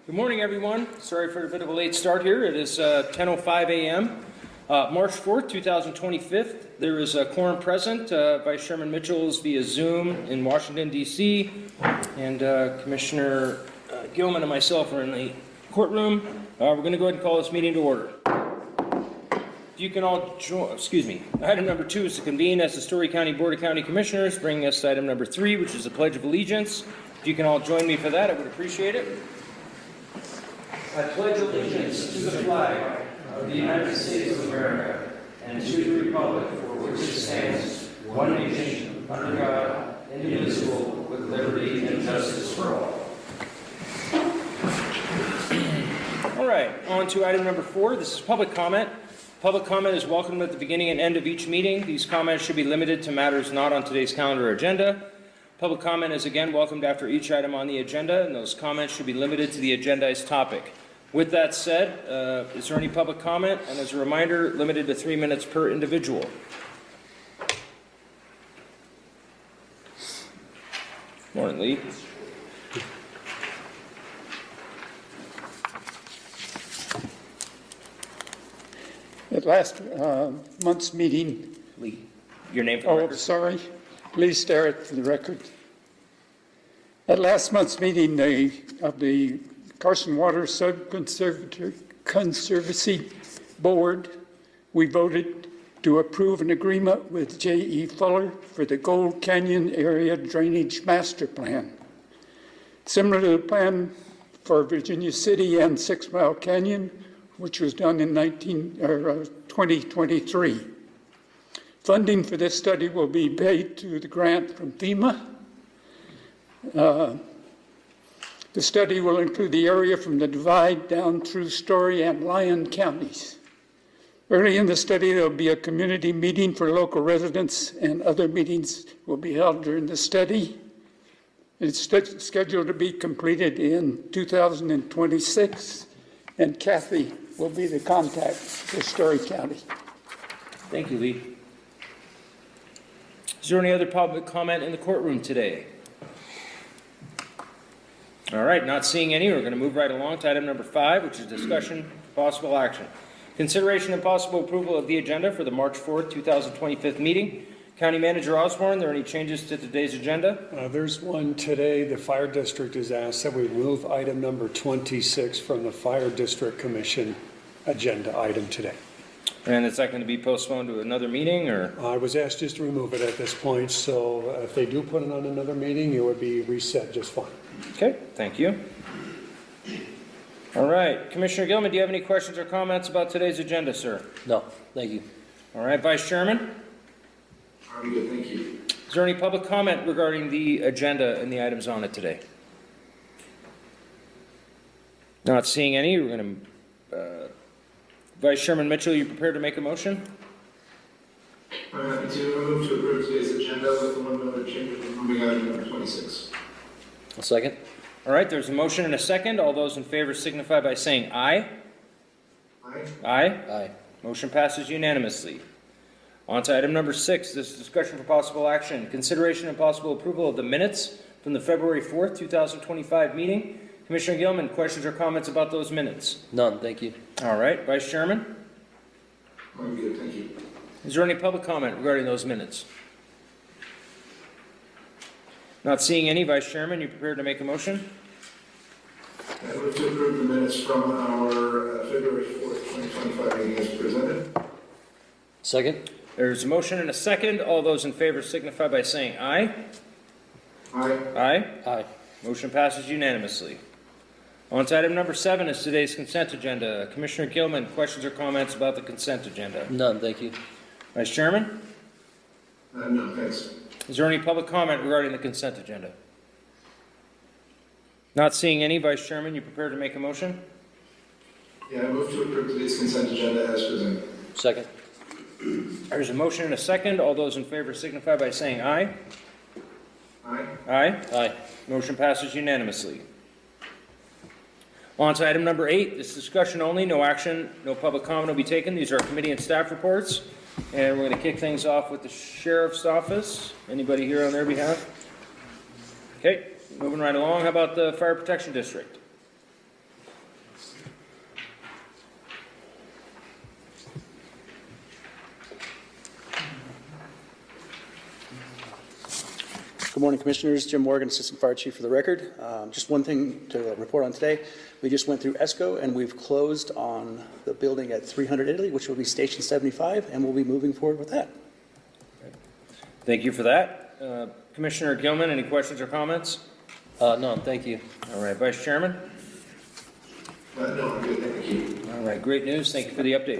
Good morning, everyone. Sorry for a bit of a late start here. It is 10:05 a.m. March 4th, 2025. There is a quorum present. Vice Chairman Mitchell is via Zoom in Washington, D.C., and Commissioner Gilman and myself are in the courtroom. We're going to go ahead and call this meeting to order. If you can all join, item number 2 is to convene as the Story County Board of County Commissioners, bringing us to item number 3, which is the Pledge of Allegiance. If you can all join me for that, I would appreciate it. I pledge allegiance to the flag of the United States of America and to the republic for which it stands, one nation, under God, indivisible, with liberty and justice for all. All right, on to item number 4. This is public comment. Public comment is welcome at the beginning and end of each meeting. These comments should be limited to matters not on today's calendar or agenda. Public comment is again welcomed after each item on the agenda, and those comments should be limited to the agendized topic. With that said, is there any public comment? And as a reminder, limited to 3 minutes per individual. Morning, Lee. At last month's meeting... Lee, your name for the record. Sorry. Lee Starrett for the record. At last month's meeting of the Carson Water Conservancy Board, we voted to approve an agreement with J.E. Fuller for the Gold Canyon Area Drainage Master Plan. Similar to the plan for Virginia City and 6 Mile Canyon, which was done in 2023. Funding for this study will be paid to the grant from FEMA. The study will include the area from the Divide down through Story and Lyon counties. Early in the study, there will be a community meeting for local residents, and other meetings will be held during the study. It's scheduled to be completed in 2026, and Kathy will be the contact for Story County. Thank you, Lee. Is there any other public comment in the courtroom today? All right, not seeing any, we're going to move right along to item number 5, which is discussion, possible action. Consideration and possible approval of the agenda for the March 4th, 2025 meeting. County Manager Osborne, are there any changes to today's agenda? There's one today. The Fire District has asked that we move item number 26 from the Fire District Commission agenda item today. And is that going to be postponed to another meeting, or? I was asked just to remove it at this point, so if they do put it on another meeting, it would be reset just fine. Okay, thank you. All right, Commissioner Gilman, do you have any questions or comments about today's agenda, sir? No, thank you. All right, Vice Chairman? I'm good, thank you. Is there any public comment regarding the agenda and the items on it today? Not seeing any, we're going to... Vice Chairman Mitchell, you prepared to make a motion? I'm happy to move to approve today's agenda with the one other change of moving item number 26. A second. All right, there's a motion and a second. All those in favor signify by saying aye. Aye. Aye. Aye. Motion passes unanimously. On to item number 6, this is discussion for possible action. Consideration and possible approval of the minutes from the February 4th, 2025 meeting. Commissioner Gilman, questions or comments about those minutes? None, thank you. All right, Vice Chairman? I'm good, thank you. Is there any public comment regarding those minutes? Not seeing any, Vice Chairman, you prepared to make a motion? I move to approve the minutes from our February 4th, 2025 meeting as presented. Second. There's a motion and a second. All those in favor signify by saying aye. Aye. Aye. Aye. Motion passes unanimously. On to item number 7 is today's consent agenda. Commissioner Gilman, questions or comments about the consent agenda? None, thank you. Vice Chairman? No, thanks. Is there any public comment regarding the consent agenda? Not seeing any, Vice Chairman, you prepared to make a motion? Yeah, I move to approve today's consent agenda as presented. Second. There's a motion and a second. All those in favor signify by saying aye. Aye. Aye. Aye. Motion passes unanimously. On to item number 8. This is discussion only. No action, no public comment will be taken. These are committee and staff reports. And we're going to kick things off with the Sheriff's Office. Anybody here on their behalf? Okay, moving right along. How about the Fire Protection District? Good morning, Commissioners. Jim Morgan, Assistant Fire Chief for the record. Just one thing to report on today. We just went through ESCO and we've closed on the building at 300 Italy, which will be Station 75, and we'll be moving forward with that. Thank you for that. Commissioner Gilman, any questions or comments? None, thank you. All right, Vice Chairman? No, I'm good, thank you. All right, great news. Thank you for the update.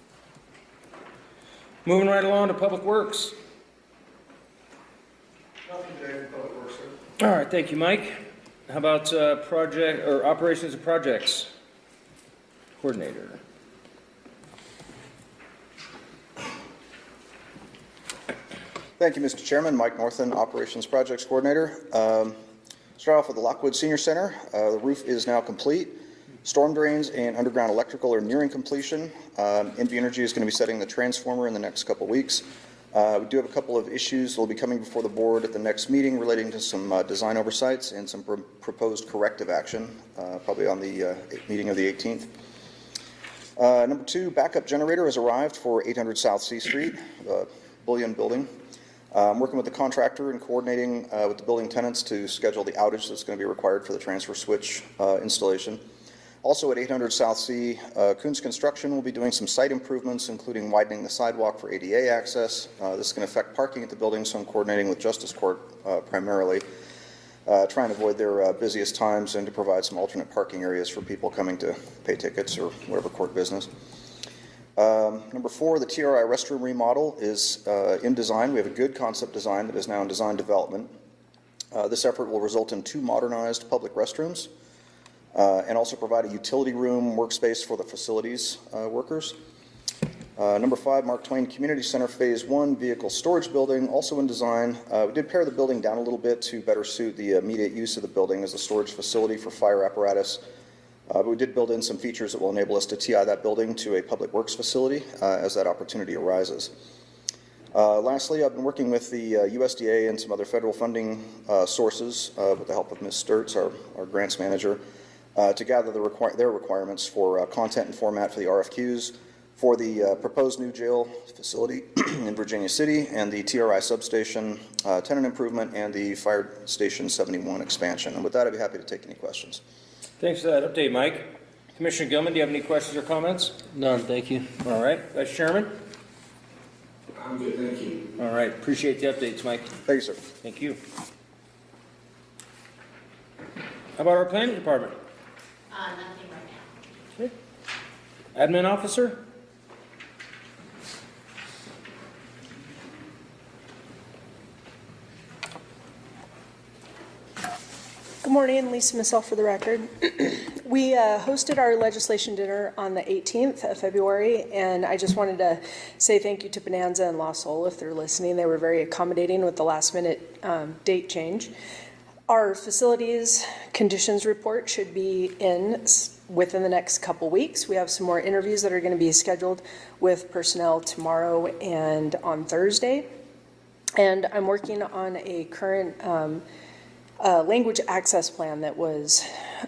Moving right along to Public Works. Nothing today for Public Works, sir. All right, thank you, Mike. How about project or operations and projects coordinator? Thank you, Mr. Chairman. Mike Northen, Operations Projects Coordinator. Start off with the Lockwood Senior Center. The roof is now complete. Storm drains and underground electrical are nearing completion. NV Energy is going to be setting the transformer in the next couple weeks. We do have a couple of issues that will be coming before the board at the next meeting relating to some design oversights and some proposed corrective action, probably on the meeting of the 18th. Number 2, backup generator has arrived for 800 South C Street, Bullion Building. I'm working with the contractor and coordinating with the building tenants to schedule the outage that's going to be required for the transfer switch installation. Also at 800 South C, Coons Construction will be doing some site improvements, including widening the sidewalk for ADA access. This is going to affect parking at the building, so I'm coordinating with Justice Court primarily, trying to avoid their busiest times and to provide some alternate parking areas for people coming to pay tickets or whatever court business. Number 4, the TRI restroom remodel is in design. We have a good concept design that is now in design development. This effort will result in 2 modernized public restrooms and also provide a utility room workspace for the facilities workers. Number 5, Mark Twain Community Center Phase 1 vehicle storage building, also in design. We did pare the building down a little bit to better suit the immediate use of the building as a storage facility for fire apparatus. But we did build in some features that will enable us to TI that building to a public works facility as that opportunity arises. Lastly, I've been working with the USDA and some other federal funding sources with the help of Ms. Sturts, our grants manager, to gather their requirements for content and format for the RFQs for the proposed new jail facility in Virginia City and the TRI substation tenant improvement and the Fire Station 71 expansion. And with that, I'd be happy to take any questions. Thanks for that update, Mike. Commissioner Gilman, do you have any questions or comments? None, thank you. All right, Vice Chairman? I'm good, thank you. All right, appreciate the updates, Mike. Thank you, sir. Thank you. How about our planning department? Nothing right now. Okay. Admin officer? Good morning, Lisa Missel for the record. We hosted our legislation dinner on the 18th of February, and I just wanted to say thank you to Bonanza and La Sol if they're listening. They were very accommodating with the last minute date change. Our facilities conditions report should be in within the next couple weeks. We have some more interviews that are going to be scheduled with personnel tomorrow and on Thursday. And I'm working on a current language access plan that was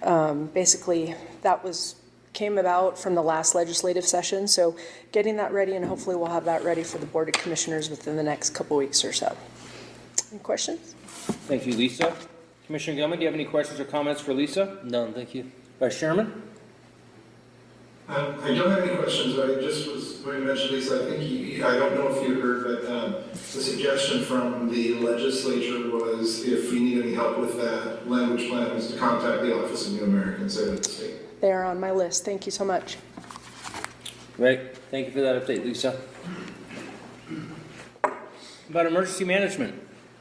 came about from the last legislative session. So getting that ready, and hopefully we'll have that ready for the Board of Commissioners within the next couple weeks or so. Any questions? Thank you, Lisa. Commissioner Gilman, do you have any questions or comments for Lisa? None, thank you. Vice Chairman? I don't have any questions, but I just was going to mention, Lisa, I think I don't know if you heard, but the suggestion from the legislature was if you need any help with that language plan is to contact the Office of New Americans at the state. They are on my list. Thank you so much. Right. Thank you for that update, Lisa. About emergency management.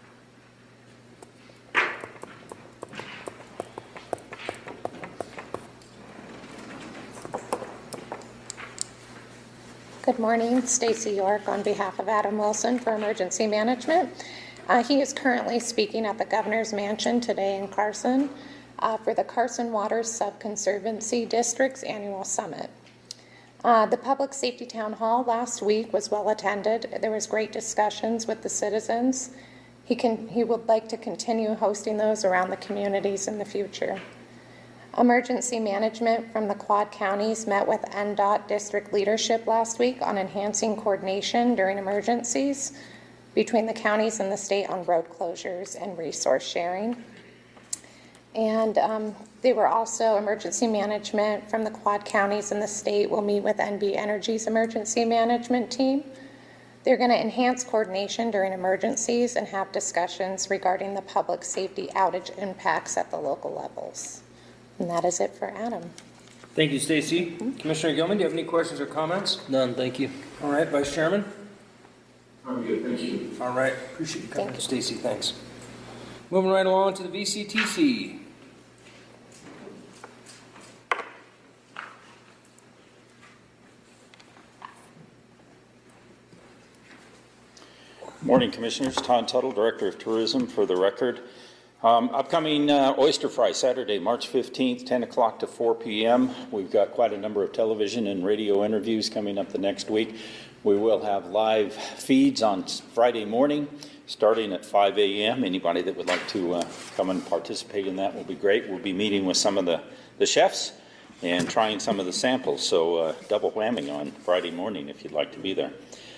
Good morning, Stacy York on behalf of Adam Wilson for Emergency Management. He is currently speaking at the Governor's Mansion today in Carson for the Carson Waters Sub-Conservancy District's annual summit. The Public Safety Town Hall last week was well attended. There was great discussions with the citizens. He would like to continue hosting those around the communities in the future. Emergency management from the Quad Counties met with NDOT district leadership last week on enhancing coordination during emergencies. between the counties and the state on road closures and resource sharing. And they were also emergency management from the Quad counties and the state will meet with NB Energy's emergency management team. They're going to enhance coordination during emergencies and have discussions regarding the public safety outage impacts at the local levels. And that is it for Adam. Thank you, Stacy. Commissioner Gilman, do you have any questions or comments? None, thank you. All right, Vice Chairman? I'm good, thank you. All right, appreciate you coming, Thank you. Stacy, thanks. Moving right along to the VCTC. Morning, Commissioners. Todd Tuttle, Director of Tourism, for the record. Upcoming Oyster Fry, Saturday, March 15th, 10 o'clock to 4 p.m. We've got quite a number of television and radio interviews coming up the next week. We will have live feeds on Friday morning, starting at 5 a.m. Anybody that would like to come and participate in that will be great. We'll be meeting with some of the chefs and trying some of the samples, so double whammy on Friday morning if you'd like to be there.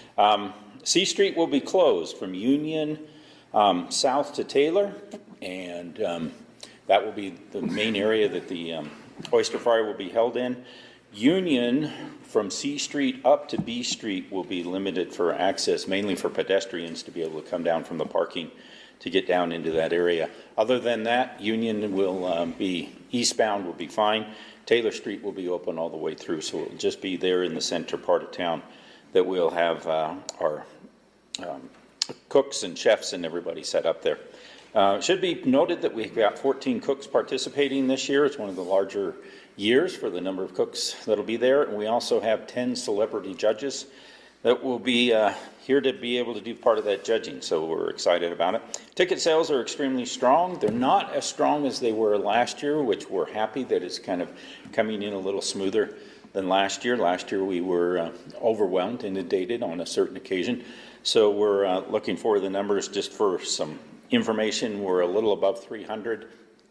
C Street will be closed from Union south to Taylor, and that will be the main area that the Oyster Fry will be held in. Union from C Street up to B Street will be limited for access, mainly for pedestrians to be able to come down from the parking to get down into that area. Other than that, Union will be eastbound, will be fine. Taylor Street will be open all the way through, so it'll just be there in the center part of town that we'll have our cooks and chefs and everybody set up there. It should be noted that we've got 14 cooks participating this year. It's one of the larger years for the number of cooks that'll be there. And we also have 10 celebrity judges that will be here to be able to do part of that judging. So we're excited about it. Ticket sales are extremely strong. They're not as strong as they were last year, which we're happy that it's kind of coming in a little smoother than last year. Last year we were overwhelmed, inundated on a certain occasion. So we're looking for the numbers. Just for some information, we're a little above 300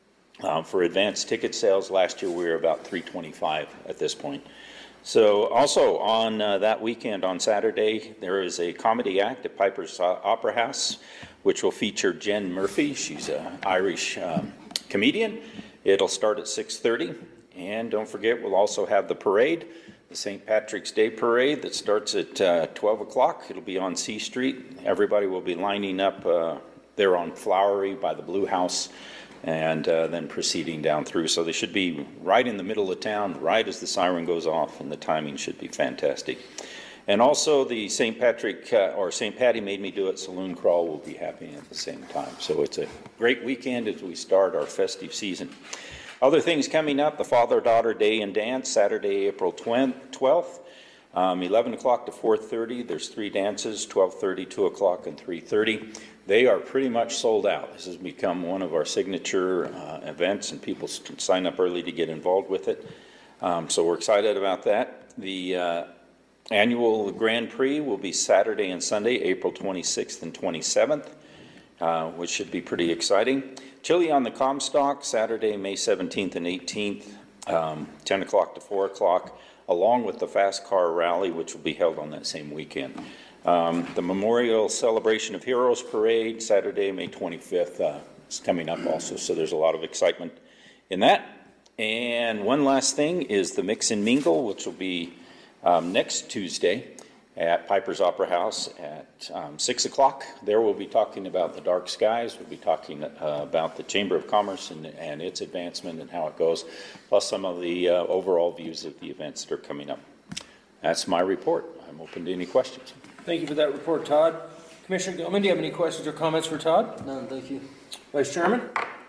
for advanced ticket sales. Last year we were about 325 at this point. So also on that weekend on Saturday, there is a comedy act at Piper's Opera House, which will feature Jen Murphy. She's an Irish comedian. It'll start at 6:30. And don't forget, we'll also have the parade, the St. Patrick's Day Parade that starts at 12 o'clock. It'll be on C Street. Everybody will be lining up there on Flowery by the Blue House and then proceeding down through. So they should be right in the middle of town, right as the siren goes off, and the timing should be fantastic. And also the St. Patrick, or St. Patty Made Me Do It Saloon Crawl will be happening at the same time. So it's a great weekend as we start our festive season. Other things coming up, the Father-Daughter Day and Dance, Saturday, April 12th, 11 o'clock to 4:30. There's 3 dances, 12:30, 2 o'clock, and 3:30. They are pretty much sold out. This has become one of our signature events, and people sign up early to get involved with it. So we're excited about that. The annual Grand Prix will be Saturday and Sunday, April 26th and 27th, which should be pretty exciting. Chili on the Comstock, Saturday, May 17th and 18th, 10 o'clock to 4 o'clock, along with the Fast Car Rally, which will be held on that same weekend. The Memorial Celebration of Heroes Parade, Saturday, May 25th, is coming up also, so there's a lot of excitement in that. And one last thing is the Mix and Mingle, which will be next Tuesday at Piper's Opera House at 6 o'clock. There we'll be talking about the dark skies. We'll be talking about the Chamber of Commerce and its advancement and how it goes, plus some of the overall views of the events that are coming up. That's my report. I'm open to any questions. Thank you for that report, Todd. Commissioner Gilman, do you have any questions or comments for Todd? None, thank you. Vice Chairman?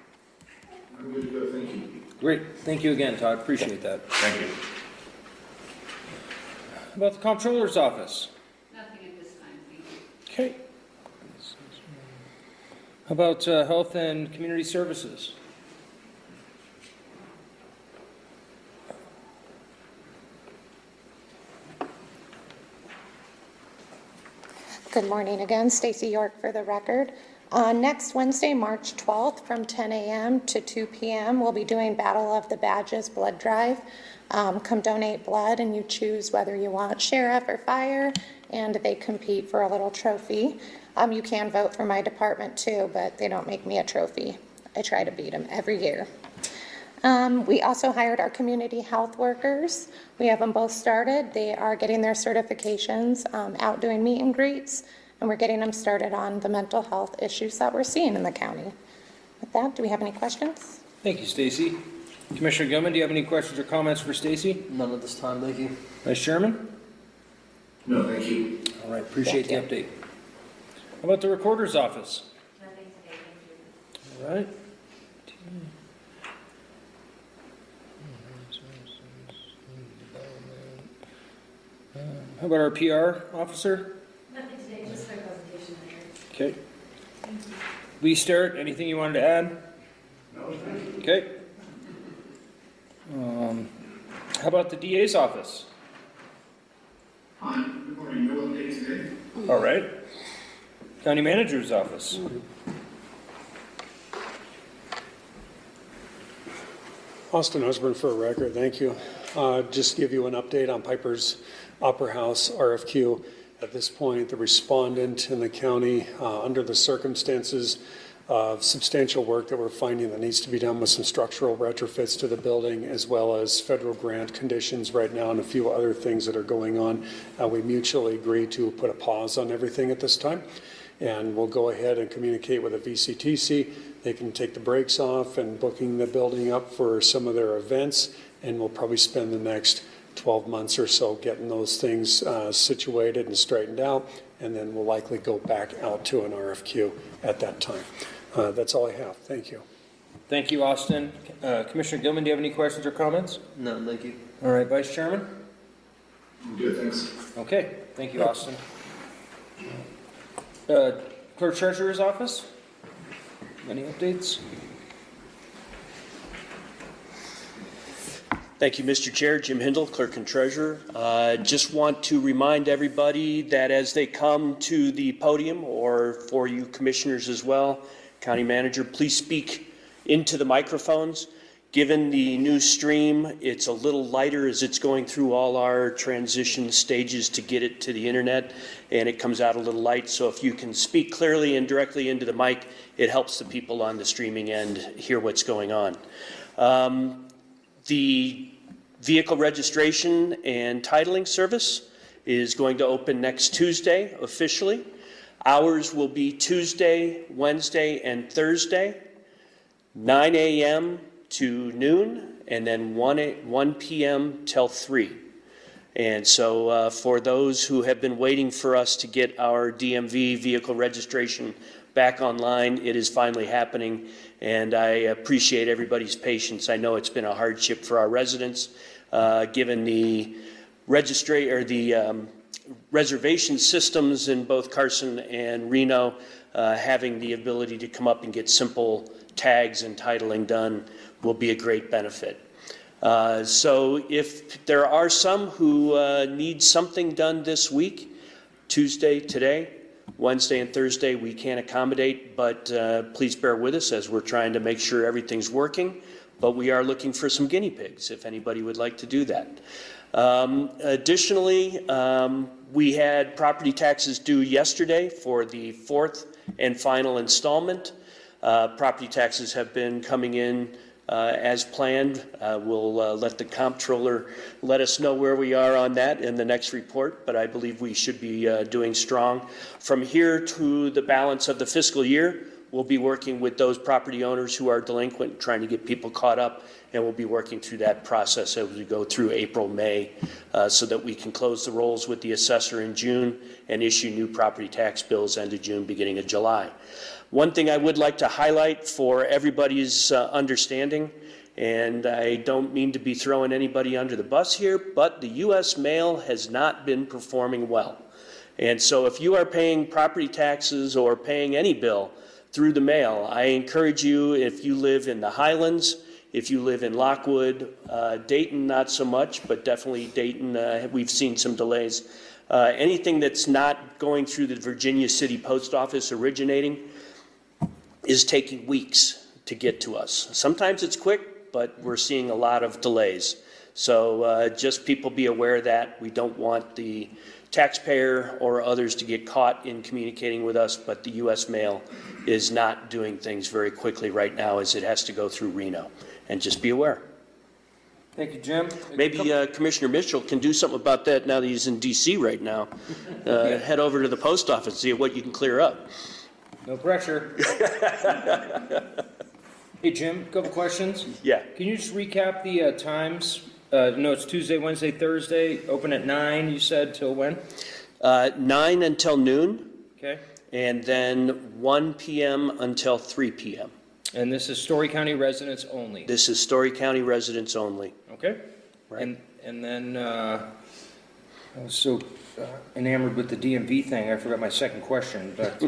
I'm good to go, thank you. Great. Thank you again, Todd. Appreciate that. Thank you. About the Comptroller's Office? Nothing at this time, thank you. Okay. How about Health and Community Services? Good morning again, Stacy York for the record. Next Wednesday, March 12th, from 10 a.m. to 2 p.m., we'll be doing Battle of the Badges blood drive. Come donate blood, and you choose whether you want sheriff or fire, and they compete for a little trophy. You can vote for my department too, but they don't make me a trophy. I try to beat them every year. We also hired our community health workers. We have them both started. They are getting their certifications, out doing meet and greets, and we're getting them started on the mental health issues that we're seeing in the county. With that, do we have any questions? Thank you, Stacy. Commissioner Gilman, do you have any questions or comments for Stacy? None at this time, thank you. Vice Chairman? No, thank you. All right, appreciate the update. How about the Recorder's Office? Nothing today, thank you. All right. How about our PR officer? Nothing today, just my presentation later. Okay. Lee Sterrett, anything you wanted to add? No, thank you. Okay. How about the DA's office? Hi, good morning. No update today. All right. County Manager's office? Austin Osborne for a record, thank you. Just give you an update on Piper's Opera House RFQ. At this point, the respondent in the county, under the circumstances of substantial work that we're finding that needs to be done with some structural retrofits to the building, as well as federal grant conditions right now and a few other things that are going on, we mutually agreed to put a pause on everything at this time. And we'll go ahead and communicate with the VCTC. They can take the brakes off and booking the building up for some of their events, and we'll probably spend the next 12 months or so getting those things situated and straightened out, and then we'll likely go back out to an RFQ at that time. That's all I have. Thank you. Thank you, Austin. Commissioner Gilman, do you have any questions or comments? None, thank you. All right, Vice Chairman? I'm good, thanks. Okay, thank you, Austin. Clerk Treasurer's office? Any updates? Thank you, Mr. Chair. Jim Hindle, Clerk and Treasurer. Just want to remind everybody that as they come to the podium, or for you commissioners as well, County Manager, please speak into the microphones. Given the new stream, it's a little lighter as it's going through all our transition stages to get it to the internet, and it comes out a little light. So if you can speak clearly and directly into the mic, it helps the people on the streaming end hear what's going on. The vehicle registration and titling service is going to open next Tuesday officially. Hours will be Tuesday, Wednesday, and Thursday, 9 a.m. to noon, and then 1 p.m. till 3. And so for those who have been waiting for us to get our DMV vehicle registration back online, it is finally happening, and I appreciate everybody's patience. I know it's been a hardship for our residents, given the reservation systems in both Carson and Reno, having the ability to come up and get simple tags and titling done will be a great benefit. So if there are some who need something done this week, Tuesday, today, Wednesday and Thursday, we can accommodate, but please bear with us as we're trying to make sure everything's working. But we are looking for some guinea pigs if anybody would like to do that. Additionally, we had property taxes due yesterday for the 4th and final installment. Property taxes have been coming in as planned. We'll let the comptroller let us know where we are on that in the next report, but I believe we should be doing strong. From here to the balance of the fiscal year, we'll be working with those property owners who are delinquent, trying to get people caught up, and we'll be working through that process as we go through April, May, so that we can close the rolls with the assessor in June and issue new property tax bills end of June, beginning of July. One thing I would like to highlight for everybody's understanding, and I don't mean to be throwing anybody under the bus here, but the U.S. mail has not been performing well. And so if you are paying property taxes or paying any bill through the mail, I encourage you, if you live in the Highlands, if you live in Lockwood, Dayton not so much, but definitely Dayton, we've seen some delays. Anything that's not going through the Virginia City Post Office originating, is taking weeks to get to us. Sometimes it's quick, but we're seeing a lot of delays. So just people be aware that we don't want the taxpayer or others to get caught in communicating with us, but the U.S. mail is not doing things very quickly right now as it has to go through Reno. And just be aware. Thank you, Jim. Maybe Commissioner Mitchell can do something about that now that he's in D.C. right now. Head over to the post office, see what you can clear up. No pressure. Hey, Jim, a couple questions. Yeah. Can you just recap the times? No, it's Tuesday, Wednesday, Thursday, open at 9, you said, till when? 9 until noon. Okay. And then 1 p.m. until 3 p.m. And this is Story County residents only? This is Story County residents only. Okay. Right. And then, I was so enamored with the DMV thing, I forgot my second question, but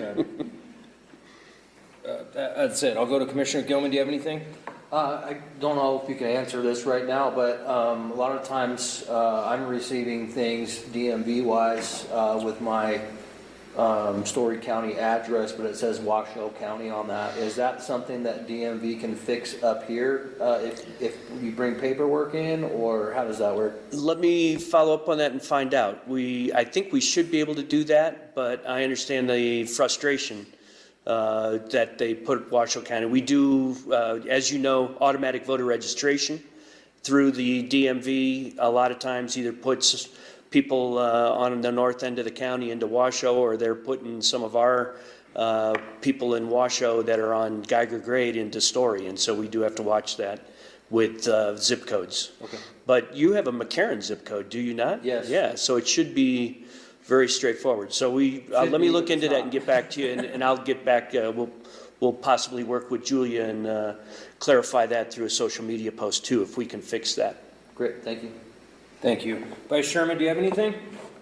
that's it. I'll go to Commissioner Gilman. Do you have anything? I don't know if you can answer this right now, but a lot of times I'm receiving things DMV-wise with my Story County address, but it says Washoe County on that. Is that something that DMV can fix up here if you bring paperwork in, or how does that work? Let me follow up on that and find out. I think we should be able to do that, but I understand the frustration that they put Washoe County. We do, as you know, automatic voter registration through the DMV. A lot of times either puts people on the north end of the county into Washoe, or they're putting some of our people in Washoe that are on Geiger grade into Story, and so we do have to watch that with zip codes. Okay. But you have a McCarran zip code, do you not? Yes. Yeah, so it should be very straightforward. So let me look into that and get back to you, and I'll get back. We'll possibly work with Julia and clarify that through a social media post too, if we can fix that. Great, thank you. Thank you. Vice Chairman, do you have anything?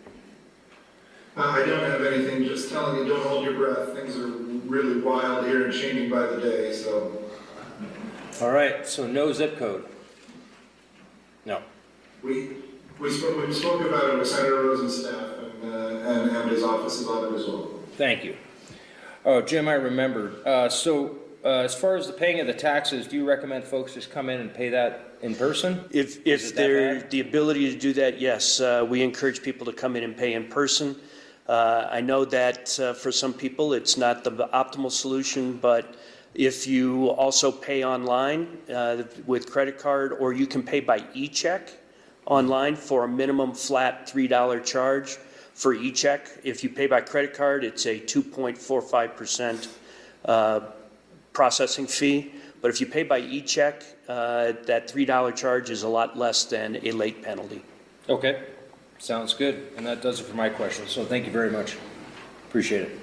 I don't have anything, just telling you, don't hold your breath. Things are really wild here and changing by the day, so. All right, so no zip code? No. We spoke about it with Senator Rosen's staff and his office about it as well. Thank you. Oh, Jim, I remembered. As far as the paying of the taxes, do you recommend folks just come in and pay that in person? If there's the ability to do that, yes. We encourage people to come in and pay in person. I know that for some people it's not the optimal solution, but if you also pay online with credit card, or you can pay by e-check online for a minimum flat $3 charge for e-check. If you pay by credit card, it's a 2.45% processing fee. But if you pay by e-check, that $3 charge is a lot less than a late penalty. Okay, sounds good. And that does it for my questions. So thank you very much. Appreciate it.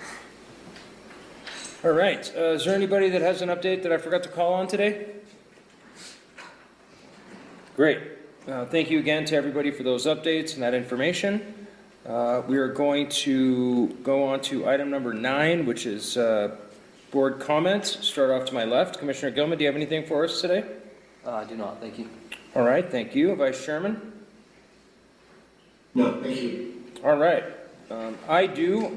All right, is there anybody that has an update that I forgot to call on today? Great. Thank you again to everybody for those updates and that information. We are going to go on to item number 9, which is board comments. Start off to my left. Commissioner Gilman, do you have anything for us today? I do not, thank you. All right, thank you. Vice Chairman? No, thank you. All right. I do.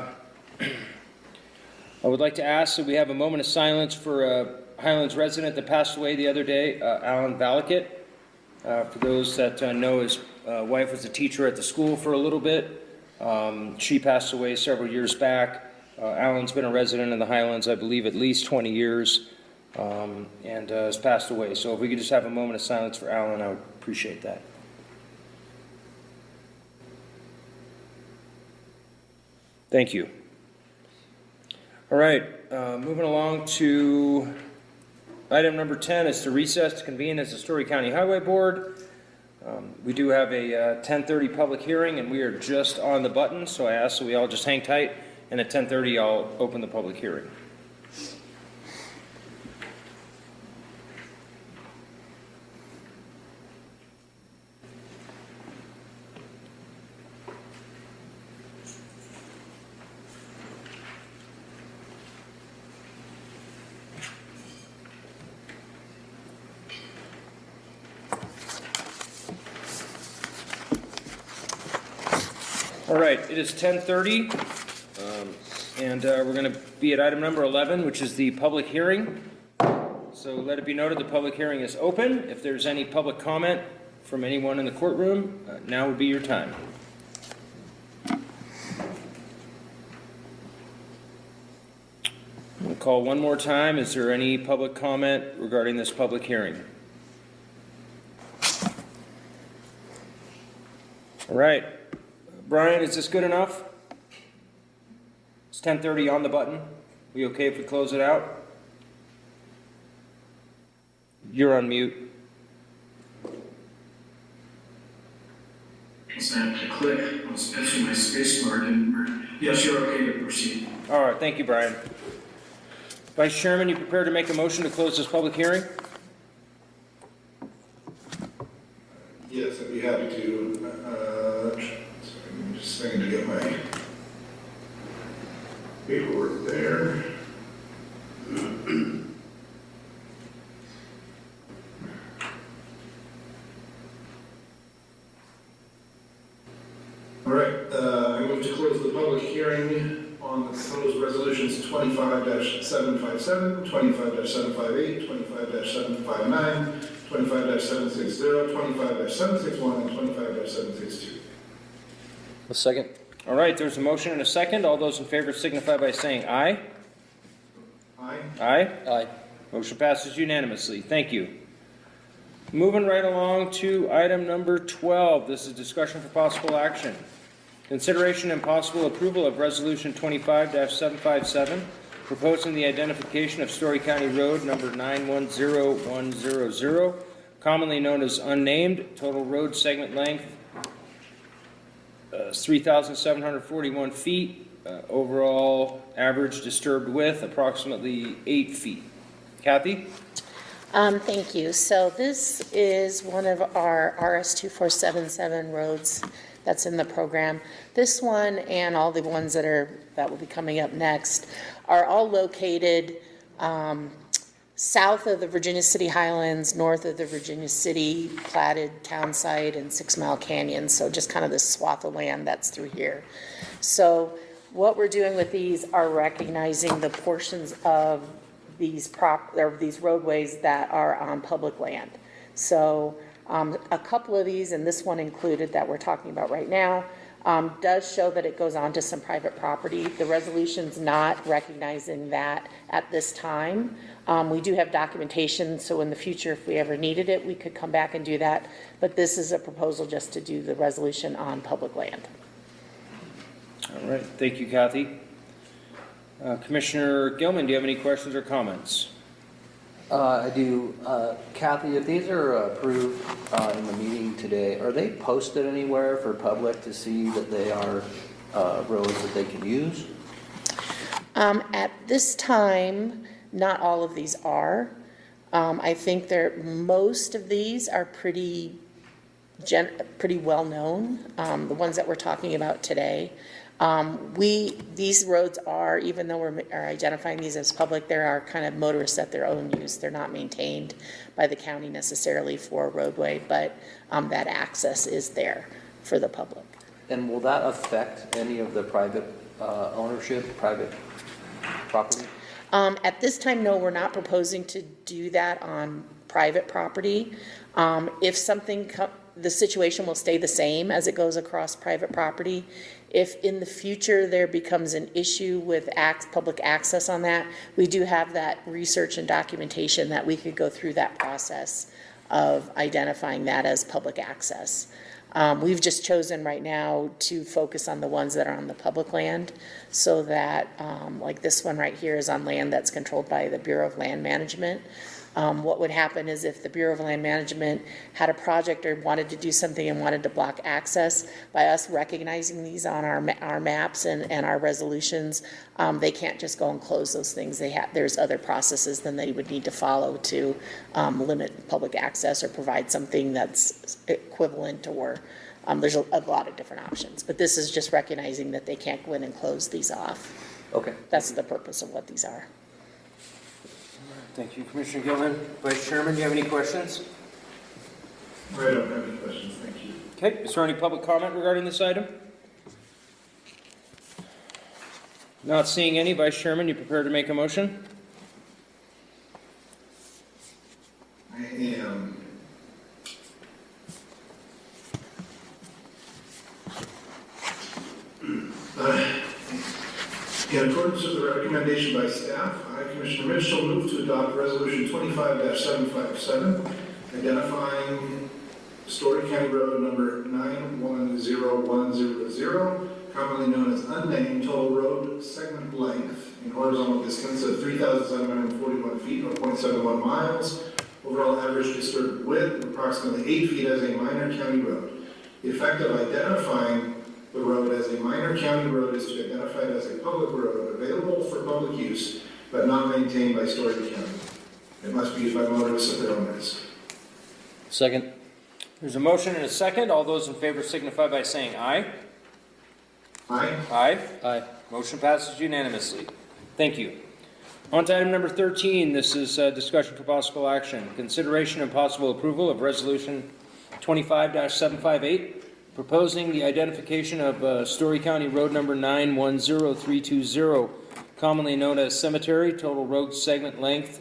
I would like to ask that we have a moment of silence for a Highlands resident that passed away the other day, Alan Valakit. For those that know, his wife was a teacher at the school for a little bit. She passed away several years back. Alan's been a resident in the Highlands, I believe, at least 20 years, and has passed away. So if we could just have a moment of silence for Alan, I would appreciate that. Thank you. All right, moving along to item number 10 is to recess to convene as the Story County Highway Board. We do have a 10:30 public hearing, and we are just on the button, so I ask that we all just hang tight, and at 10:30 I'll open the public hearing. All right, it is 10:30, And we're going to be at item number 11, which is the public hearing. So let it be noted, the public hearing is open. If there's any public comment from anyone in the courtroom, now would be your time. We'll call one more time. Is there any public comment regarding this public hearing? All right. Brian, is this good enough? It's 10:30 on the button. We okay if we close it out? You're on mute. So I have to click. Actually, my space bar didn't work. Yes, you're okay to proceed. All right, thank you, Brian. Vice Chairman, you prepared to make a motion to close this public hearing? Yes, I'd be happy to. Sorry, I'm just thinking to get my paperwork there. All right, I move to close the public hearing on the proposed resolutions 25-757, 25-758, 25-759, 25-760, 25-761, and 25-762. A second. All right, there's a motion and a second. All those in favor signify by saying aye. Aye. Aye? Aye. Motion passes unanimously. Thank you. Moving right along to item number 12. This is discussion for possible action. Consideration and possible approval of Resolution 25-757, proposing the identification of Story County Road number 910100, commonly known as unnamed, total road segment length 3,741 feet, overall average disturbed width approximately 8 feet. Kathy? Thank you. So this is one of our RS-2477 roads that's in the program. This one and all the ones that will be coming up next are all located south of the Virginia City Highlands, north of the Virginia City platted town site and 6 Mile Canyon. So just kind of this swath of land that's through here. So what we're doing with these are recognizing the portions of these roadways that are on public land. So a couple of these, and this one included that we're talking about right now, does show that it goes on to some private property. The resolution's not recognizing that at this time. We do have documentation, so in the future, if we ever needed it, we could come back and do that. But this is a proposal just to do the resolution on public land. All right, thank you, Kathy. Commissioner Gilman, do you have any questions or comments? I do. Kathy, if these are approved in the meeting today, are they posted anywhere for public to see that they are roads that they can use? At this time, not all of these are. I think most of these are pretty well known, the ones that we're talking about today. These roads are, even though we're identifying these as public, there are kind of motorists at their own use. They're not maintained by the county necessarily for a roadway, but that access is there for the public. And will that affect any of the private ownership, private property? At this time, no, we're not proposing to do that on private property. If something, the situation will stay the same as it goes across private property. If in the future there becomes an issue with public access on that, we do have that research and documentation that we could go through that process of identifying that as public access. We've just chosen right now to focus on the ones that are on the public land, so that like this one right here is on land that's controlled by the Bureau of Land Management. What would happen is if the Bureau of Land Management had a project or wanted to do something and wanted to block access, by us recognizing these on our maps and our resolutions, they can't just go and close those things. There's other processes then they would need to follow to limit public access or provide something that's equivalent, or there's a lot of different options. But this is just recognizing that they can't go in and close these off. Okay. That's the purpose of what these are. Thank you, Commissioner Gilman. Vice Chairman, do you have any questions? I don't have any questions, thank you. Okay, is there any public comment regarding this item? Not seeing any. Vice Chairman, you prepared to make a motion? I am. In accordance with the recommendation by staff, I, Commissioner Mitchell, move to adopt Resolution 25-757, identifying Story County Road number 910100, commonly known as unnamed, total road segment length in horizontal distance of 3,741 feet or 0.71 miles, overall average disturbed width of approximately 8 feet as a minor county road. The effect of identifying the road as a minor county road is to identify it as a public road available for public use, but not maintained by Story County. It must be used by motorists at their own risk. Second. There's a motion and a second. All those in favor signify by saying aye. Aye. Aye. Aye. Motion passes unanimously. Thank you. On to item number 13. This is discussion for possible action. Consideration and possible approval of Resolution 25-758, proposing the identification of Story County Road number 910320, commonly known as Cemetery. Total road segment length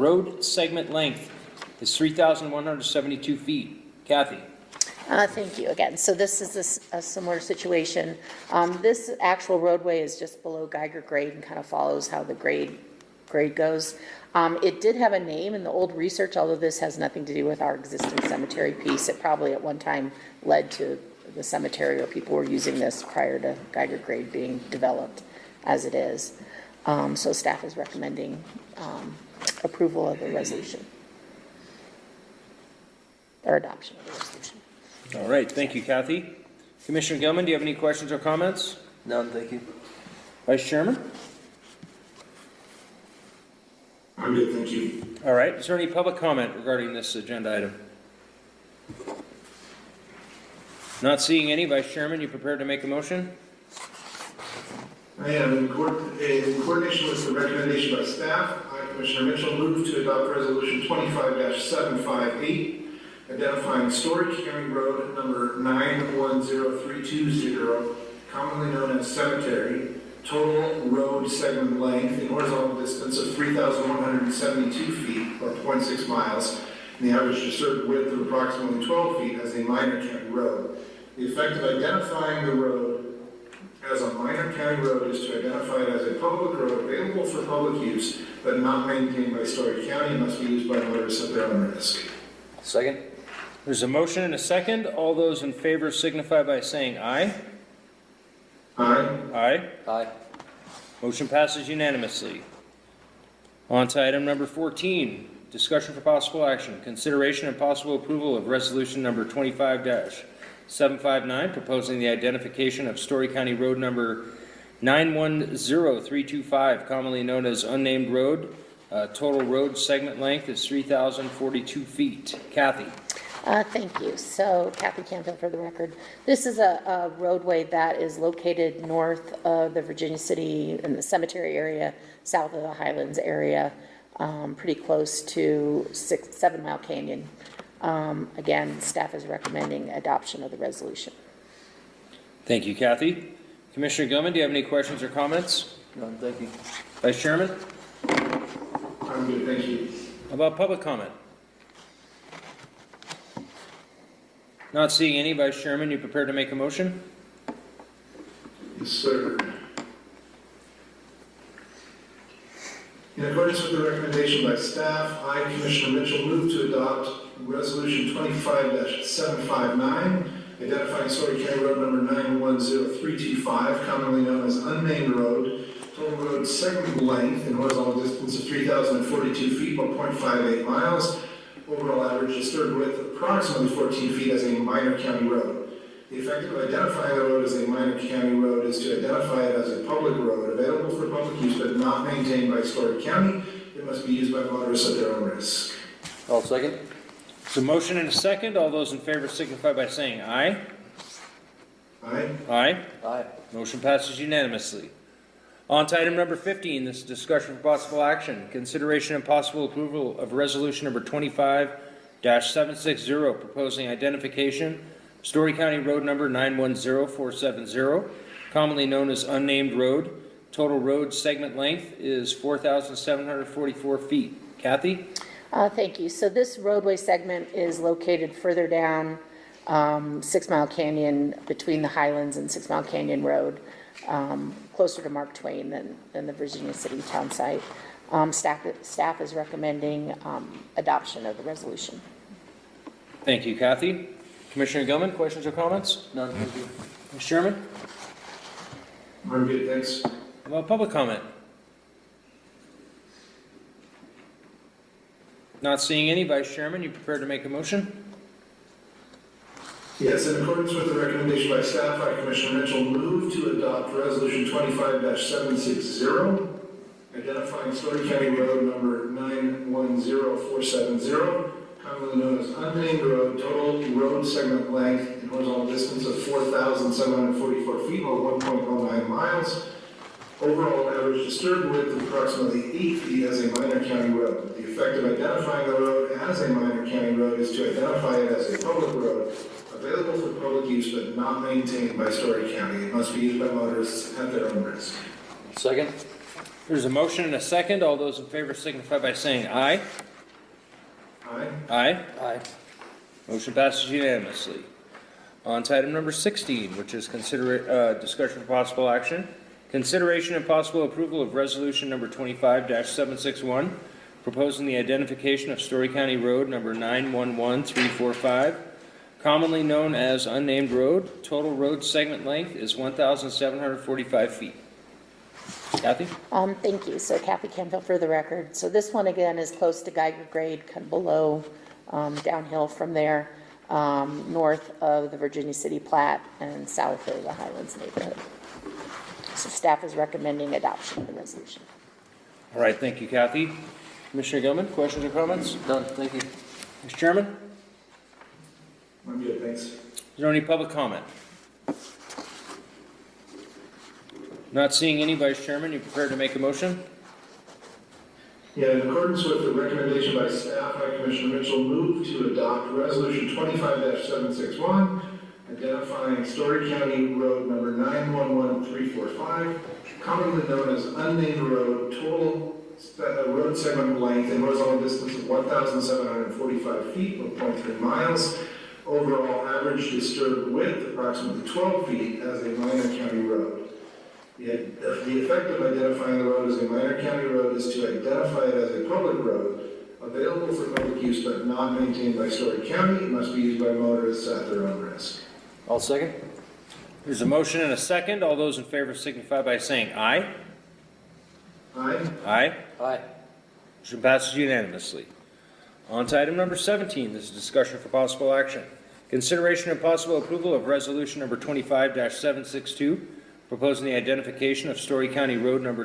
is 3,172 feet. Kathy. Thank you again. So this is a similar situation. This actual roadway is just below Geiger grade and kind of follows how the grade goes. It did have a name in the old research, although this has nothing to do with our existing cemetery piece. It probably at one time led to the cemetery, or people were using this prior to Geiger grade being developed as it is. So staff is recommending approval of the resolution, or adoption of the resolution. All right, thank you, Kathy. Commissioner Gilman, do you have any questions or comments? None, thank you. Vice Chairman? I'm good, thank you. All right, is there any public comment regarding this agenda item? Not seeing any. Vice Chairman, you prepared to make a motion? I am. In coordination with the recommendation by staff, I, Commissioner Mitchell, move to adopt Resolution 25-758, identifying Story County Road number 910320, commonly known as Cemetery, total road segment length in horizontal distance of 3,172 feet or 0.6 miles, and the average disturbed width of approximately 12 feet as a minor county road. The effect of identifying the road as a minor county road is to identify it as a public road available for public use, but not maintained by Story County and must be used by motorists at their own risk. Second. There's a motion and a second. All those in favor signify by saying aye. Aye. Aye. Aye. Motion passes unanimously. On to item number 14, discussion for possible action. Consideration and possible approval of resolution number 25-759, proposing the identification of Story County Road number 910325, commonly known as unnamed road. Total road segment length is 3,042 feet. Kathy. Thank you. So Kathy Canfield for the record. This is a roadway that is located north of the Virginia City in the cemetery area, south of the Highlands area, pretty close to 7 Mile Canyon. Again, staff is recommending adoption of the resolution. Thank you, Kathy. Commissioner Gilman, do you have any questions or comments? None, thank you. Vice Chairman? I'm good, thank you. How about public comment? Not seeing any. Vice Chairman, you prepared to make a motion? Yes, sir. In accordance with the recommendation by staff, I, Commissioner Mitchell, move to adopt Resolution 25-759, identifying Story County Road number 910325, commonly known as unnamed road, total road segment length in horizontal distance of 3,042 feet or 0.58 miles, overall average disturbed width of approximately 14 feet as a minor county road. The effect of identifying the road as a minor county road is to identify it as a public road available for public use but not maintained by Story County. It must be used by motorists at their own risk. I'll second. There's a motion and a second. All those in favor signify by saying aye. Aye. Aye. Aye. Motion passes unanimously. On to item number 15, this is discussion for possible action. Consideration and possible approval of resolution number 25-760, proposing identification Story County Road number 910470, commonly known as unnamed road. Total road segment length is 4,744 feet. Kathy? Thank you. So this roadway segment is located further down 6 Mile Canyon, between the Highlands and 6 Mile Canyon Road, closer to Mark Twain than the Virginia City town site. Staff is recommending adoption of the resolution. Thank you, Kathy. Commissioner Gilman, questions or comments? None, thank you. Mr. Chairman? I'm good, thanks. How about public comment? Not seeing any. Vice Chairman, you prepared to make a motion? Yes, in accordance with the recommendation by staff, I, Commissioner Mitchell, move to adopt Resolution 25-760, identifying Story County Road number 910470, commonly known as unnamed road, total road segment length and horizontal distance of 4,744 feet or 1.09 miles. Overall average disturbed width of approximately 8 feet as a minor county road. The effect of identifying the road as a minor county road is to identify it as a public road, available for public use but not maintained by Story County. It must be used by motorists at their own risk. Second? There's a motion and a second. All those in favor signify by saying aye. Aye. Aye. Aye. Motion passes unanimously. On to item number 16, which is discussion for possible action. Consideration and possible approval of resolution number 25-761, proposing the identification of Story County Road number 911345, commonly known as unnamed road. Total road segment length is 1,745 feet. Kathy? Thank you. So Kathy Canfield for the record. So this one again is close to Geiger Grade, kind of below, downhill from there, north of the Virginia City Plat and south of the Highlands neighborhood. So staff is recommending adoption of the resolution. All right, thank you, Kathy. Commissioner Gilman, questions or comments? None, thank you. Mr. Chairman? I'm good, thanks. Is there any public comment? Not seeing any. Vice Chairman, you prepared to make a motion? Yeah, in accordance with the recommendation by staff, I, Commissioner Mitchell, move to adopt Resolution 25-761, identifying Story County Road number 911345, commonly known as unnamed road, total road segment length and horizontal distance of 1,745 feet or 0.3 miles. Overall average disturbed width approximately 12 feet as a minor county road. The effect of identifying the road as a minor county road is to identify it as a public road, available for public use but not maintained by Story County. It must be used by motorists at their own risk. I'll second. There's a motion and a second. All those in favor signify by saying aye. Aye. Aye. Aye. Motion passes unanimously. On to item number 17. This is discussion for possible action. Consideration and possible approval of resolution number 25-762, proposing the identification of Story County Road number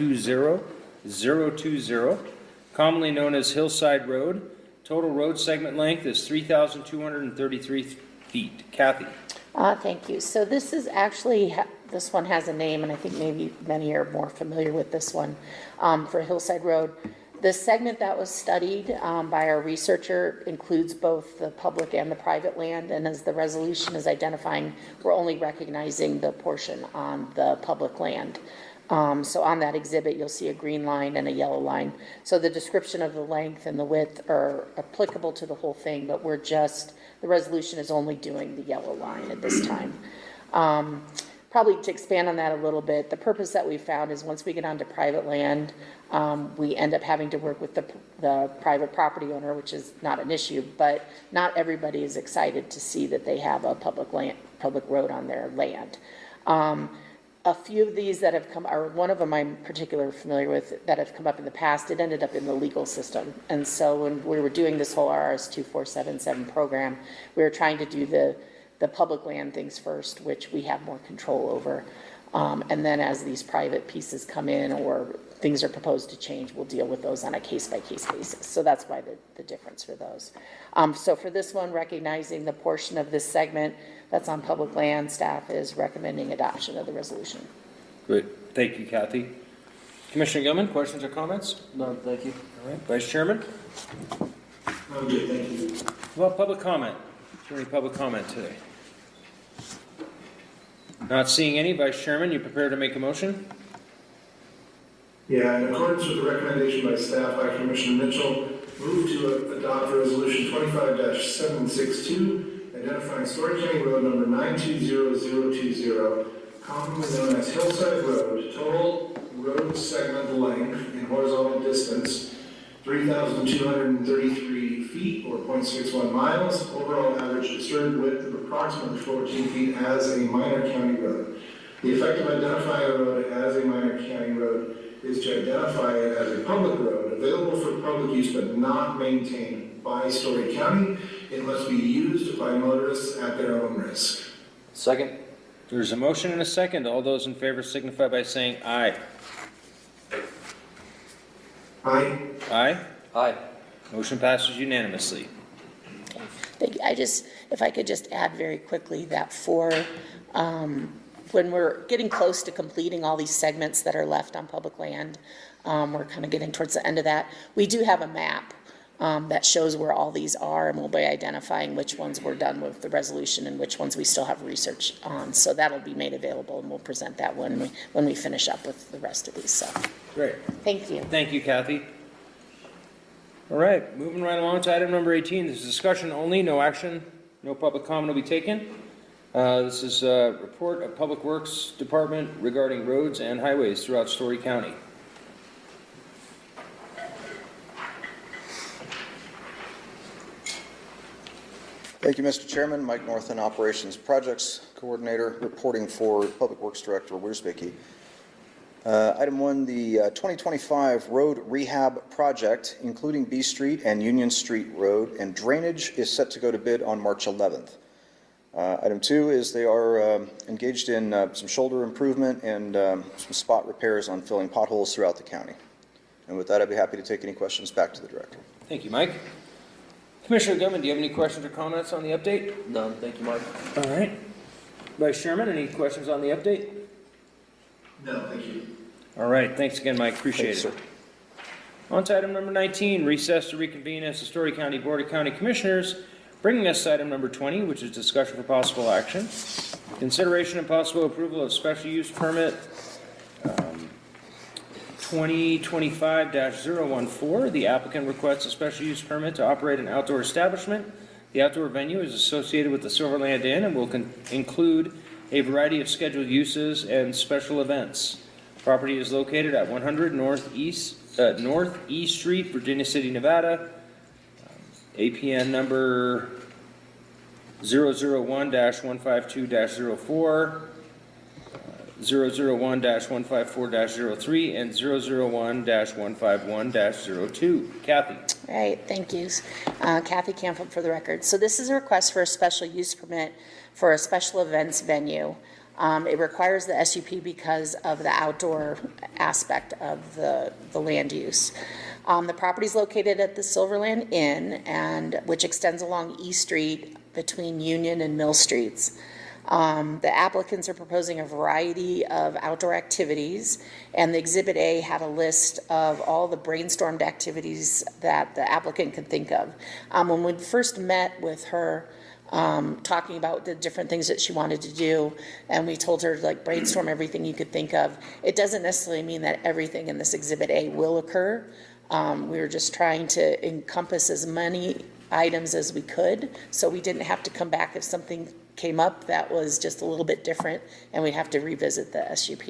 920020, commonly known as Hillside Road. Total road segment length is 3,233 feet. Kathy. Thank you. So this is actually, this one has a name, and I think maybe many are more familiar with this one, for Hillside Road. The segment that was studied by our researcher includes both the public and the private land, and as the resolution is identifying, we're only recognizing the portion on the public land. So on that exhibit, you'll see a green line and a yellow line. So the description of the length and the width are applicable to the whole thing, but the resolution is only doing the yellow line at this time. Probably to expand on that a little bit, the purpose that we found is once we get onto private land, we end up having to work with the private property owner, which is not an issue, but not everybody is excited to see that they have a public road on their land. A few of these that have come, or one of them I'm particularly familiar with that have come up in the past, it ended up in the legal system. And so when we were doing this whole RS 2477 program, we were trying to do the public land things first, which we have more control over. And then as these private pieces come in or things are proposed to change, we'll deal with those on a case-by-case basis. So that's why the difference for those. So for this one, recognizing the portion of this segment that's on public land, staff is recommending adoption of the resolution. Great. Thank you, Kathy. Commissioner Gilman, questions or comments? None, thank you. All right. Vice Chairman? I'm good, thank you. Well, public comment. Is there any public comment today? Not seeing any. Vice Chairman, you prepared to make a motion? Yeah, in accordance with the recommendation by staff by Commissioner Mitchell, move to adopt resolution 25-762, identifying Story County Road number 920020, commonly known as Hillside Road, total road segment length and horizontal distance 3,233 feet or 0.61 miles, overall average disturbed width of approximately 14 feet as a minor county road. The effect of identifying a road as a minor county road is to identify it as a public road available for public use but not maintained by Story County. It must be used by motorists at their own risk. Second. There's a motion and a second. All those in favor signify by saying aye. Aye. Aye. Aye. Motion passes unanimously. Thank you. If I could just add very quickly that when we're getting close to completing all these segments that are left on public land, we're kind of getting towards the end of that. We do have a map that shows where all these are, and we'll be identifying which ones we're done with the resolution and which ones we still have research on. So that'll be made available, and we'll present that when we finish up with the rest of these. So Great. thank you. Thank you, Kathy. All right, moving right along to item number 18. This is discussion only, no action, no public comment will be taken. This is a report of Public Works Department regarding roads and highways throughout Story County. Thank you, Mr. Chairman. Mike Northen, Operations Projects Coordinator, reporting for Public Works Director Wierzbicki. Item 1, the 2025 road rehab project, including B Street and Union Street Road, and drainage is set to go to bid on March 11th. Item 2 is they are engaged in some shoulder improvement and some spot repairs on filling potholes throughout the county. And with that, I'd be happy to take any questions back to the Director. Thank you, Mike. Commissioner Goodman, do you have any questions or comments on the update? None. Thank you, Mike. All right. Vice Chairman, any questions on the update? No, thank you. All right. Thanks again, Mike. Appreciate Thanks, it. On to item number 19, recess to reconvene as the Story County Board of County Commissioners, bringing us to item number 20, which is discussion for possible action. Consideration and possible approval of special use permit 2025-014. The applicant requests a special use permit to operate an outdoor establishment. The outdoor venue is associated with the Silverland Inn and will include a variety of scheduled uses and special events. Property is located at 100 Northeast Street, Virginia City, Nevada. APN number 001-152-04, 001-154-03, and 001-151-02. Kathy. All right, thank you. Kathy Campham for the record. So this is a request for a special use permit for a special events venue. It requires the SUP because of the outdoor aspect of the land use. The property is located at the Silverland Inn, which extends along East Street between Union and Mill Streets. The applicants are proposing a variety of outdoor activities, and the Exhibit A had a list of all the brainstormed activities that the applicant could think of. When we first met with her, talking about the different things that she wanted to do, and we told her, like, brainstorm everything you could think of. It doesn't necessarily mean that everything in this Exhibit A will occur. We were just trying to encompass as many items as we could, so we didn't have to come back if something came up that was just a little bit different, and we'd have to revisit the SUP.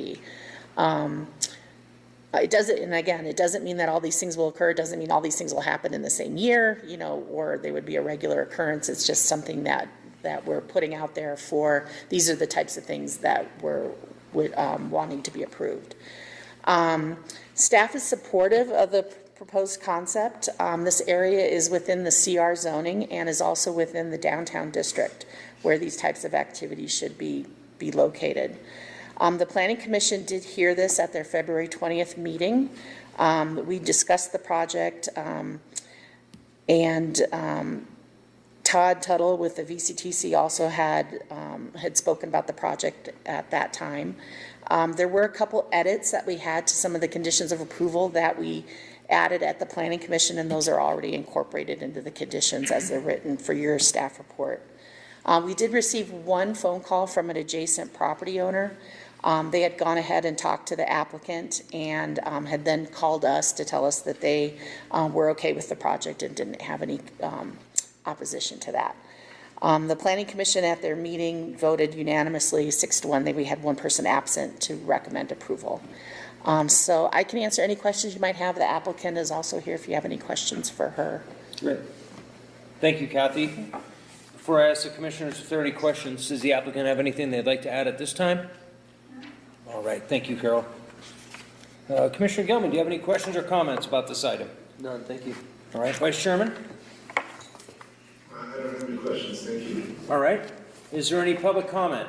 It doesn't, and again, it doesn't mean that all these things will occur. It doesn't mean all these things will happen in the same year, or they would be a regular occurrence. It's just something that we're putting out there for, these are the types of things that we're wanting to be approved. Staff is supportive of the proposed concept. This area is within the CR zoning and is also within the downtown district where these types of activities should be located. The Planning Commission did hear this at their February 20th meeting. We discussed the project, and Todd Tuttle with the VCTC also had spoken about the project at that time. There were a couple edits that we had to some of the conditions of approval that we added at the Planning Commission, and those are already incorporated into the conditions as they're written for your staff report. We did receive one phone call from an adjacent property owner. They had gone ahead and talked to the applicant and had then called us to tell us that they were okay with the project and didn't have any opposition to that. The Planning Commission at their meeting voted unanimously 6-1. We had one person absent to recommend approval. So I can answer any questions you might have. The applicant is also here if you have any questions for her. Great. Thank you, Kathy. Before I ask the commissioners if there are any questions, does the applicant have anything they'd like to add at this time? All right, thank you, Carol. Commissioner Gilman, do you have any questions or comments about this item? None, thank you. All right, Vice Chairman? I don't have any questions, thank you. All right. Is there any public comment?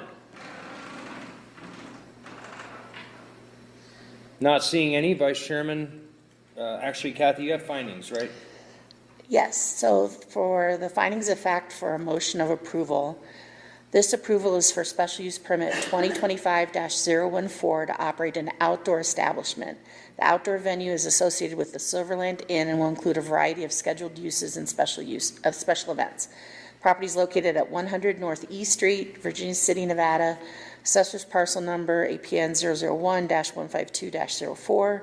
Not seeing any. Vice Chairman, actually, Kathy, you have findings, right? Yes, so for the findings of fact for a motion of approval, this approval is for special use permit 2025-014 to operate an outdoor establishment. The outdoor venue is associated with the Silverland Inn and will include a variety of scheduled uses and special events. Property is located at 100 North E Street, Virginia City, Nevada. Assessor's parcel number APN 001-152-04,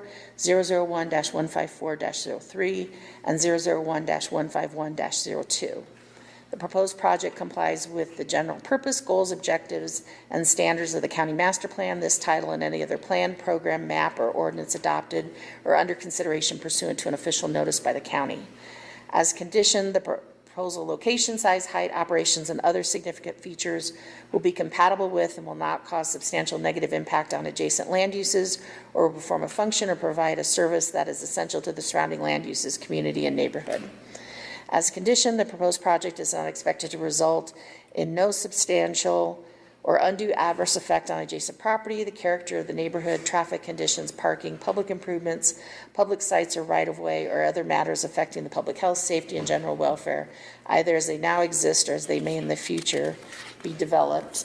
001-154-03, and 001-151-02. The proposed project complies with the general purpose, goals, objectives, and standards of the county master plan, this title, and any other plan, program, map, or ordinance adopted or under consideration pursuant to an official notice by the county. As conditioned, the proposal location, size, height, operations, and other significant features will be compatible with and will not cause substantial negative impact on adjacent land uses or will perform a function or provide a service that is essential to the surrounding land uses, community, and neighborhood. As conditioned, the proposed project is not expected to result in no substantial or undue adverse effect on adjacent property, the character of the neighborhood, traffic conditions, parking, public improvements, public sites or right-of-way, or other matters affecting the public health, safety, and general welfare, either as they now exist or as they may in the future be developed.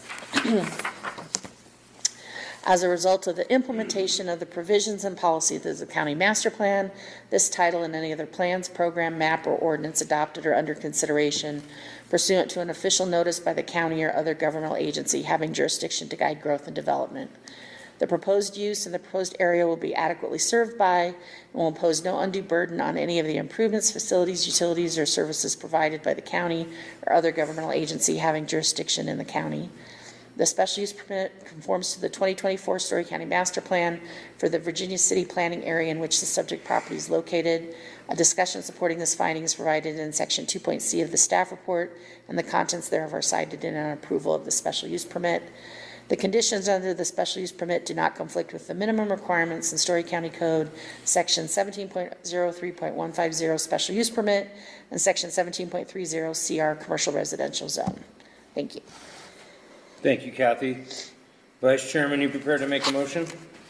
As a result of the implementation of the provisions and policies of the county master plan, this title and any other plans, program, map, or ordinance adopted or under consideration pursuant to an official notice by the county or other governmental agency having jurisdiction to guide growth and development. The proposed use in the proposed area will be adequately served by and will impose no undue burden on any of the improvements, facilities, utilities, or services provided by the county or other governmental agency having jurisdiction in the county. The special use permit conforms to the 2024 Story County Master Plan for the Virginia City planning area in which the subject property is located. A discussion supporting this finding is provided in Section 2.C of the staff report, and the contents thereof are cited in an approval of the special use permit. The conditions under the special use permit do not conflict with the minimum requirements in Story County Code, Section 17.03.150 special use permit, and Section 17.30 CR commercial residential zone. Thank you. Thank you, Kathy. Vice Chairman, you prepared to make a motion?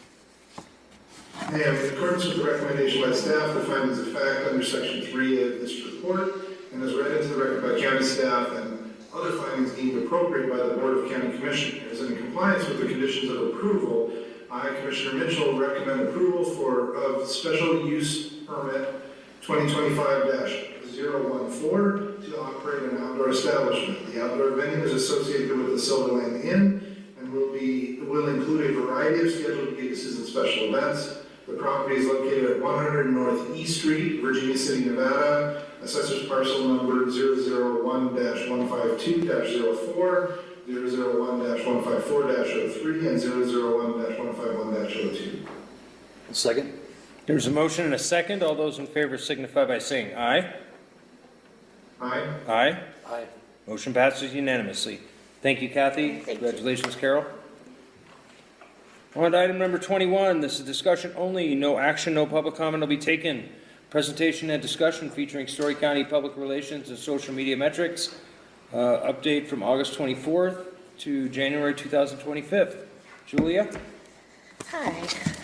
I am, in accordance with the recommendation by staff, the findings of fact under Section 3 of this report, and as read into the record by county staff and other findings deemed appropriate by the Board of County Commissioners, and in compliance with the conditions of approval, I, Commissioner Mitchell, recommend approval of special use permit 2025-014 to operate an outdoor establishment. The outdoor venue is associated with the Silverland Inn and will include a variety of scheduled uses and special events. The property is located at 100 North E Street, Virginia City, Nevada. Assessor's parcel number 001-152-04, 001-154-03, and 001-151-02. Second. There's a motion and a second. All those in favor signify by saying aye. Aye. Aye. Aye. Motion passes unanimously. Thank you, Kathy. Thank Congratulations, Carol. On to item number 21. This is discussion only. No action, no public comment will be taken. Presentation and discussion featuring Story County Public Relations and Social Media Metrics. Update from August 24th to January 2025. Julia? Hi.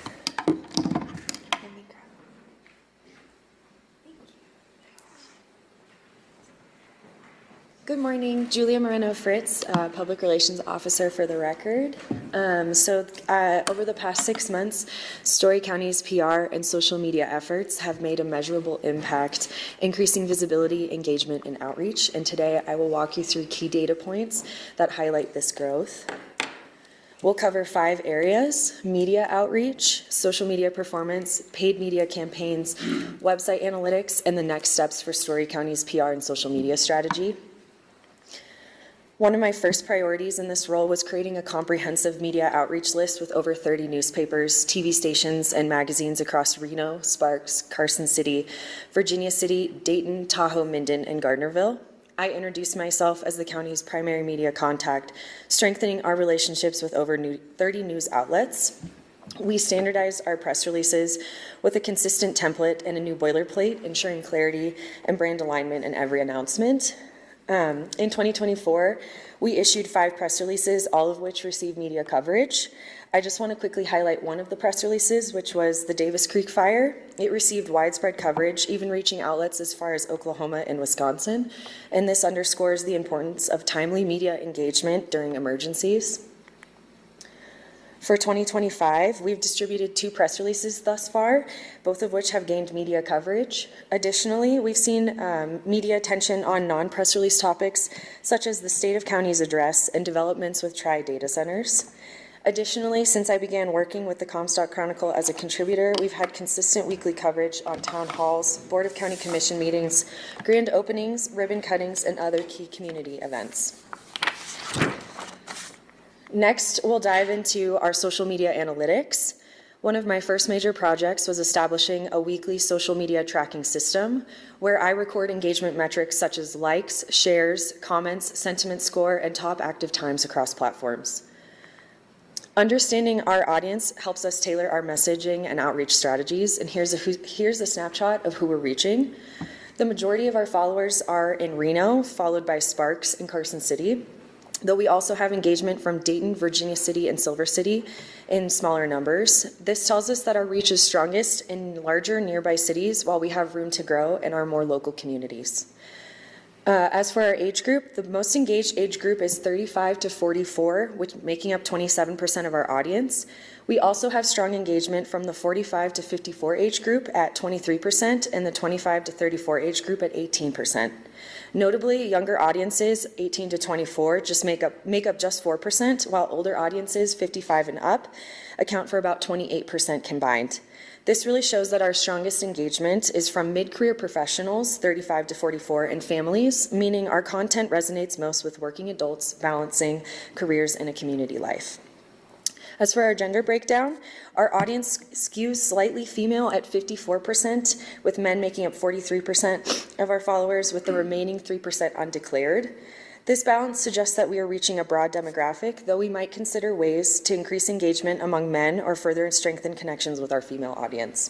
Good morning, Julia Moreno-Fritz, Public Relations Officer for the record. Over the past 6 months, Story County's PR and social media efforts have made a measurable impact, increasing visibility, engagement, and outreach. And today I will walk you through key data points that highlight this growth. We'll cover 5 areas: media outreach, social media performance, paid media campaigns, website analytics, and the next steps for Story County's PR and social media strategy. One of my first priorities in this role was creating a comprehensive media outreach list with over 30 newspapers, TV stations, and magazines across Reno, Sparks, Carson City, Virginia City, Dayton, Tahoe, Minden, and Gardnerville. I introduced myself as the county's primary media contact, strengthening our relationships with over 30 news outlets. We standardized our press releases with a consistent template and a new boilerplate, ensuring clarity and brand alignment in every announcement. In 2024, we issued 5 press releases, all of which received media coverage. I just want to quickly highlight one of the press releases, which was the Davis Creek Fire. It received widespread coverage, even reaching outlets as far as Oklahoma and Wisconsin, and this underscores the importance of timely media engagement during emergencies. For 2025, we've distributed 2 press releases thus far, both of which have gained media coverage. Additionally, we've seen media attention on non-press release topics, such as the State of County's address and developments with Tri-Data Centers. Additionally, since I began working with the Comstock Chronicle as a contributor, we've had consistent weekly coverage on town halls, Board of County Commission meetings, grand openings, ribbon cuttings, and other key community events. Next, we'll dive into our social media analytics. One of my first major projects was establishing a weekly social media tracking system where I record engagement metrics such as likes, shares, comments, sentiment score, and top active times across platforms. Understanding our audience helps us tailor our messaging and outreach strategies, and here's a snapshot of who we're reaching. The majority of our followers are in Reno, followed by Sparks and Carson City, though we also have engagement from Dayton, Virginia City, and Silver City in smaller numbers. This tells us that our reach is strongest in larger nearby cities, while we have room to grow in our more local communities. As for our age group, the most engaged age group is 35 to 44, which making up 27% of our audience. We also have strong engagement from the 45 to 54 age group at 23% and the 25 to 34 age group at 18%. Notably, younger audiences, 18 to 24, just make up just 4%, while older audiences, 55 and up, account for about 28% combined. This really shows that our strongest engagement is from mid-career professionals, 35 to 44, and families, meaning our content resonates most with working adults balancing careers and a community life. As for our gender breakdown, our audience skews slightly female at 54%, with men making up 43% of our followers, with the remaining 3% undeclared. This balance suggests that we are reaching a broad demographic, though we might consider ways to increase engagement among men or further strengthen connections with our female audience.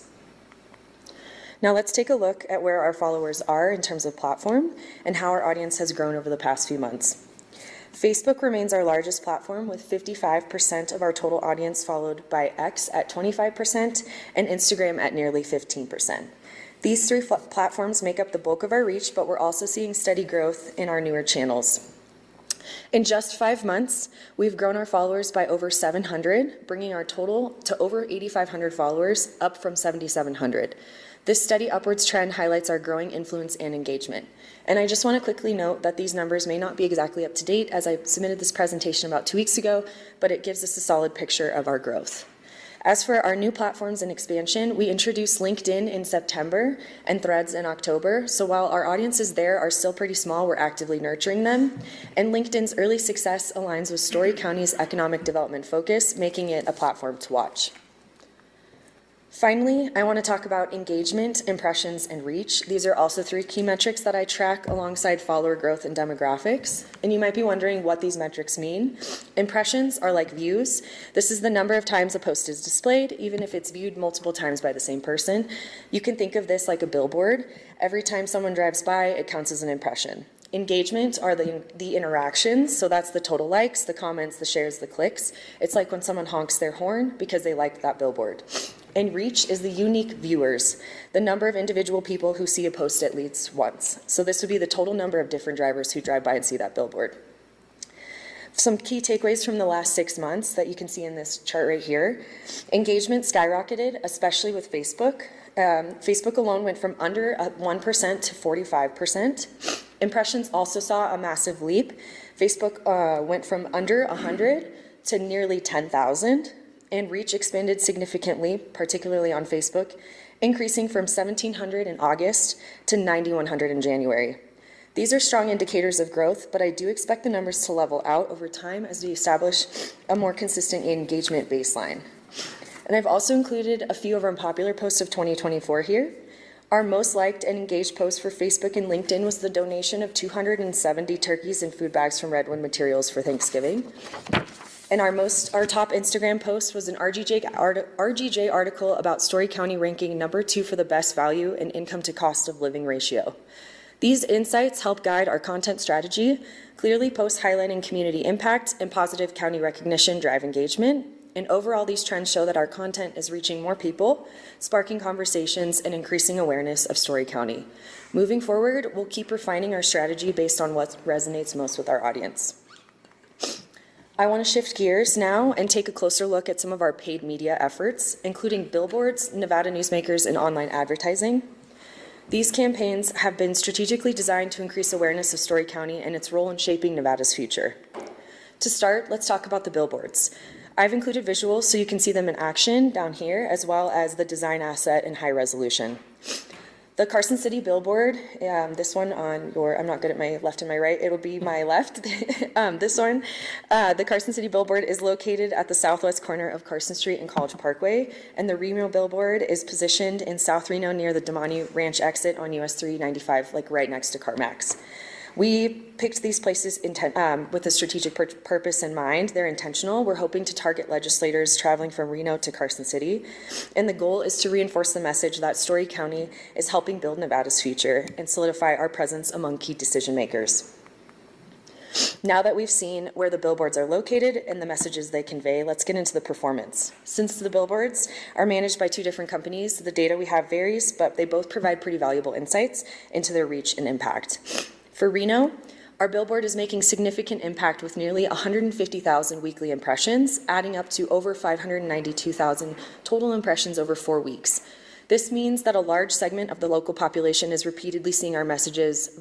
Now let's take a look at where our followers are in terms of platform and how our audience has grown over the past few months. Facebook remains our largest platform with 55% of our total audience, followed by X at 25% and Instagram at nearly 15%. These 3 platforms make up the bulk of our reach, but we're also seeing steady growth in our newer channels. In just 5 months, we've grown our followers by over 700, bringing our total to over 8,500 followers, up from 7,700. This steady upwards trend highlights our growing influence and engagement. And I just want to quickly note that these numbers may not be exactly up to date, as I submitted this presentation about 2 weeks ago, but it gives us a solid picture of our growth. As for our new platforms and expansion, we introduced LinkedIn in September and Threads in October. So while our audiences there are still pretty small, we're actively nurturing them. And LinkedIn's early success aligns with Story County's economic development focus, making it a platform to watch. Finally, I want to talk about engagement, impressions, and reach. These are also 3 key metrics that I track alongside follower growth and demographics. And you might be wondering what these metrics mean. Impressions are like views. This is the number of times a post is displayed, even if it's viewed multiple times by the same person. You can think of this like a billboard. Every time someone drives by, it counts as an impression. Engagement are the interactions, so that's the total likes, the comments, the shares, the clicks. It's like when someone honks their horn because they liked that billboard. And reach is the unique viewers, the number of individual people who see a post at least once. So this would be the total number of different drivers who drive by and see that billboard. Some key takeaways from the last 6 months that you can see in this chart right here. Engagement skyrocketed, especially with Facebook. Facebook alone went from under 1% to 45%. Impressions also saw a massive leap. Facebook went from under 100 to nearly 10,000, and reach expanded significantly, particularly on Facebook, increasing from 1,700 in August to 9,100 in January. These are strong indicators of growth, but I do expect the numbers to level out over time as we establish a more consistent engagement baseline. And I've also included a few of our popular posts of 2024 here. Our most liked and engaged post for Facebook and LinkedIn was the donation of 270 turkeys and food bags from Redwood Materials for Thanksgiving. And our top Instagram post was an RGJ article about Story County ranking number 2 for the best value and income to cost of living ratio. These insights help guide our content strategy. Clearly, posts highlighting community impact and positive county recognition drive engagement. And overall, these trends show that our content is reaching more people, sparking conversations, and increasing awareness of Story County. Moving forward, we'll keep refining our strategy based on what resonates most with our audience. I want to shift gears now and take a closer look at some of our paid media efforts, including billboards, Nevada newsmakers, and online advertising. These campaigns have been strategically designed to increase awareness of Story County and its role in shaping Nevada's future. To start, let's talk about the billboards. I've included visuals so you can see them in action down here, as well as the design asset in high resolution. The Carson City billboard, this one on your, I'm not good at my left and my right, it'll be my left. This one, the Carson City billboard is located at the southwest corner of Carson Street and College Parkway, and the Reno billboard is positioned in South Reno near the Damani Ranch exit on US 395, like right next to CarMax. We picked these places with a strategic purpose in mind. They're intentional. We're hoping to target legislators traveling from Reno to Carson City. And the goal is to reinforce the message that Story County is helping build Nevada's future and solidify our presence among key decision makers. Now that we've seen where the billboards are located and the messages they convey, let's get into the performance. Since the billboards are managed by 2 different companies, the data we have varies, but they both provide pretty valuable insights into their reach and impact. For Reno, our billboard is making significant impact with nearly 150,000 weekly impressions, adding up to over 592,000 total impressions over 4 weeks. This means that a large segment of the local population is repeatedly seeing our message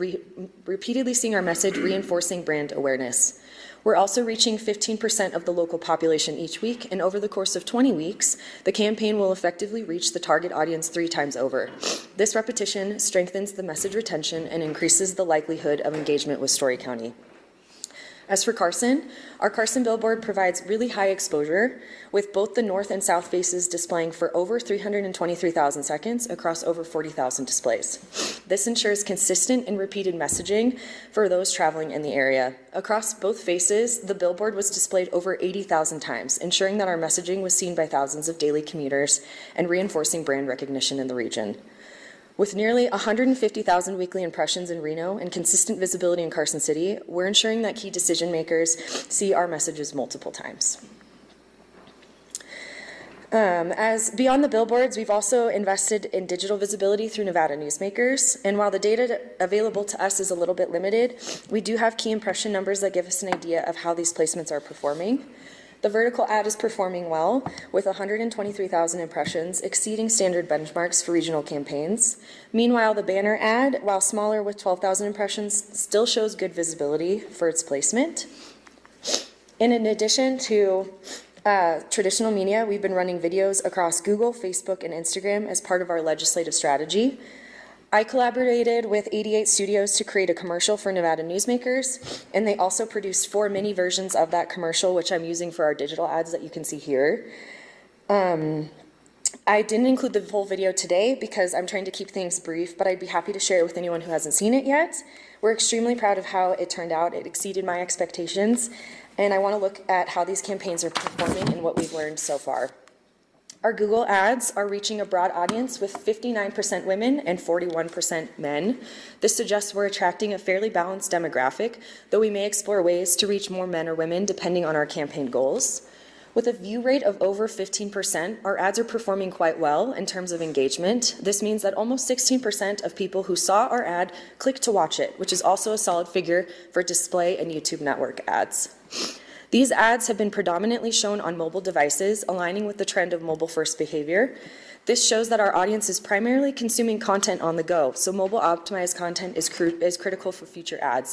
reinforcing brand awareness. We're also reaching 15% of the local population each week, and over the course of 20 weeks, the campaign will effectively reach the target audience 3 times over. This repetition strengthens the message retention and increases the likelihood of engagement with Story County. As for Carson, our Carson billboard provides really high exposure, with both the north and south faces displaying for over 323,000 seconds across over 40,000 displays. This ensures consistent and repeated messaging for those traveling in the area. Across both faces, the billboard was displayed over 80,000 times, ensuring that our messaging was seen by thousands of daily commuters and reinforcing brand recognition in the region. With nearly 150,000 weekly impressions in Reno and consistent visibility in Carson City, we're ensuring that key decision makers see our messages multiple times. As beyond the billboards, we've also invested in digital visibility through Nevada newsmakers. And while the data available to us is a little bit limited, we do have key impression numbers that give us an idea of how these placements are performing. The vertical ad is performing well, with 123,000 impressions, exceeding standard benchmarks for regional campaigns. Meanwhile, the banner ad, while smaller with 12,000 impressions, still shows good visibility for its placement. And in addition to traditional media, we've been running videos across Google, Facebook, and Instagram as part of our legislative strategy. I collaborated with 88 Studios to create a commercial for Nevada newsmakers, and they also produced 4 mini versions of that commercial, which I'm using for our digital ads that you can see here. I didn't include the full video today because I'm trying to keep things brief, but I'd be happy to share it with anyone who hasn't seen it yet. We're extremely proud of how it turned out. It exceeded my expectations, and I want to look at how these campaigns are performing and what we've learned so far. Our Google ads are reaching a broad audience with 59% women and 41% men. This suggests we're attracting a fairly balanced demographic, though we may explore ways to reach more men or women depending on our campaign goals. With a view rate of over 15%, our ads are performing quite well in terms of engagement. This means that almost 16% of people who saw our ad clicked to watch it, which is also a solid figure for display and YouTube network ads. These ads have been predominantly shown on mobile devices, aligning with the trend of mobile-first behavior. This shows that our audience is primarily consuming content on the go, so mobile-optimized content is critical for future ads.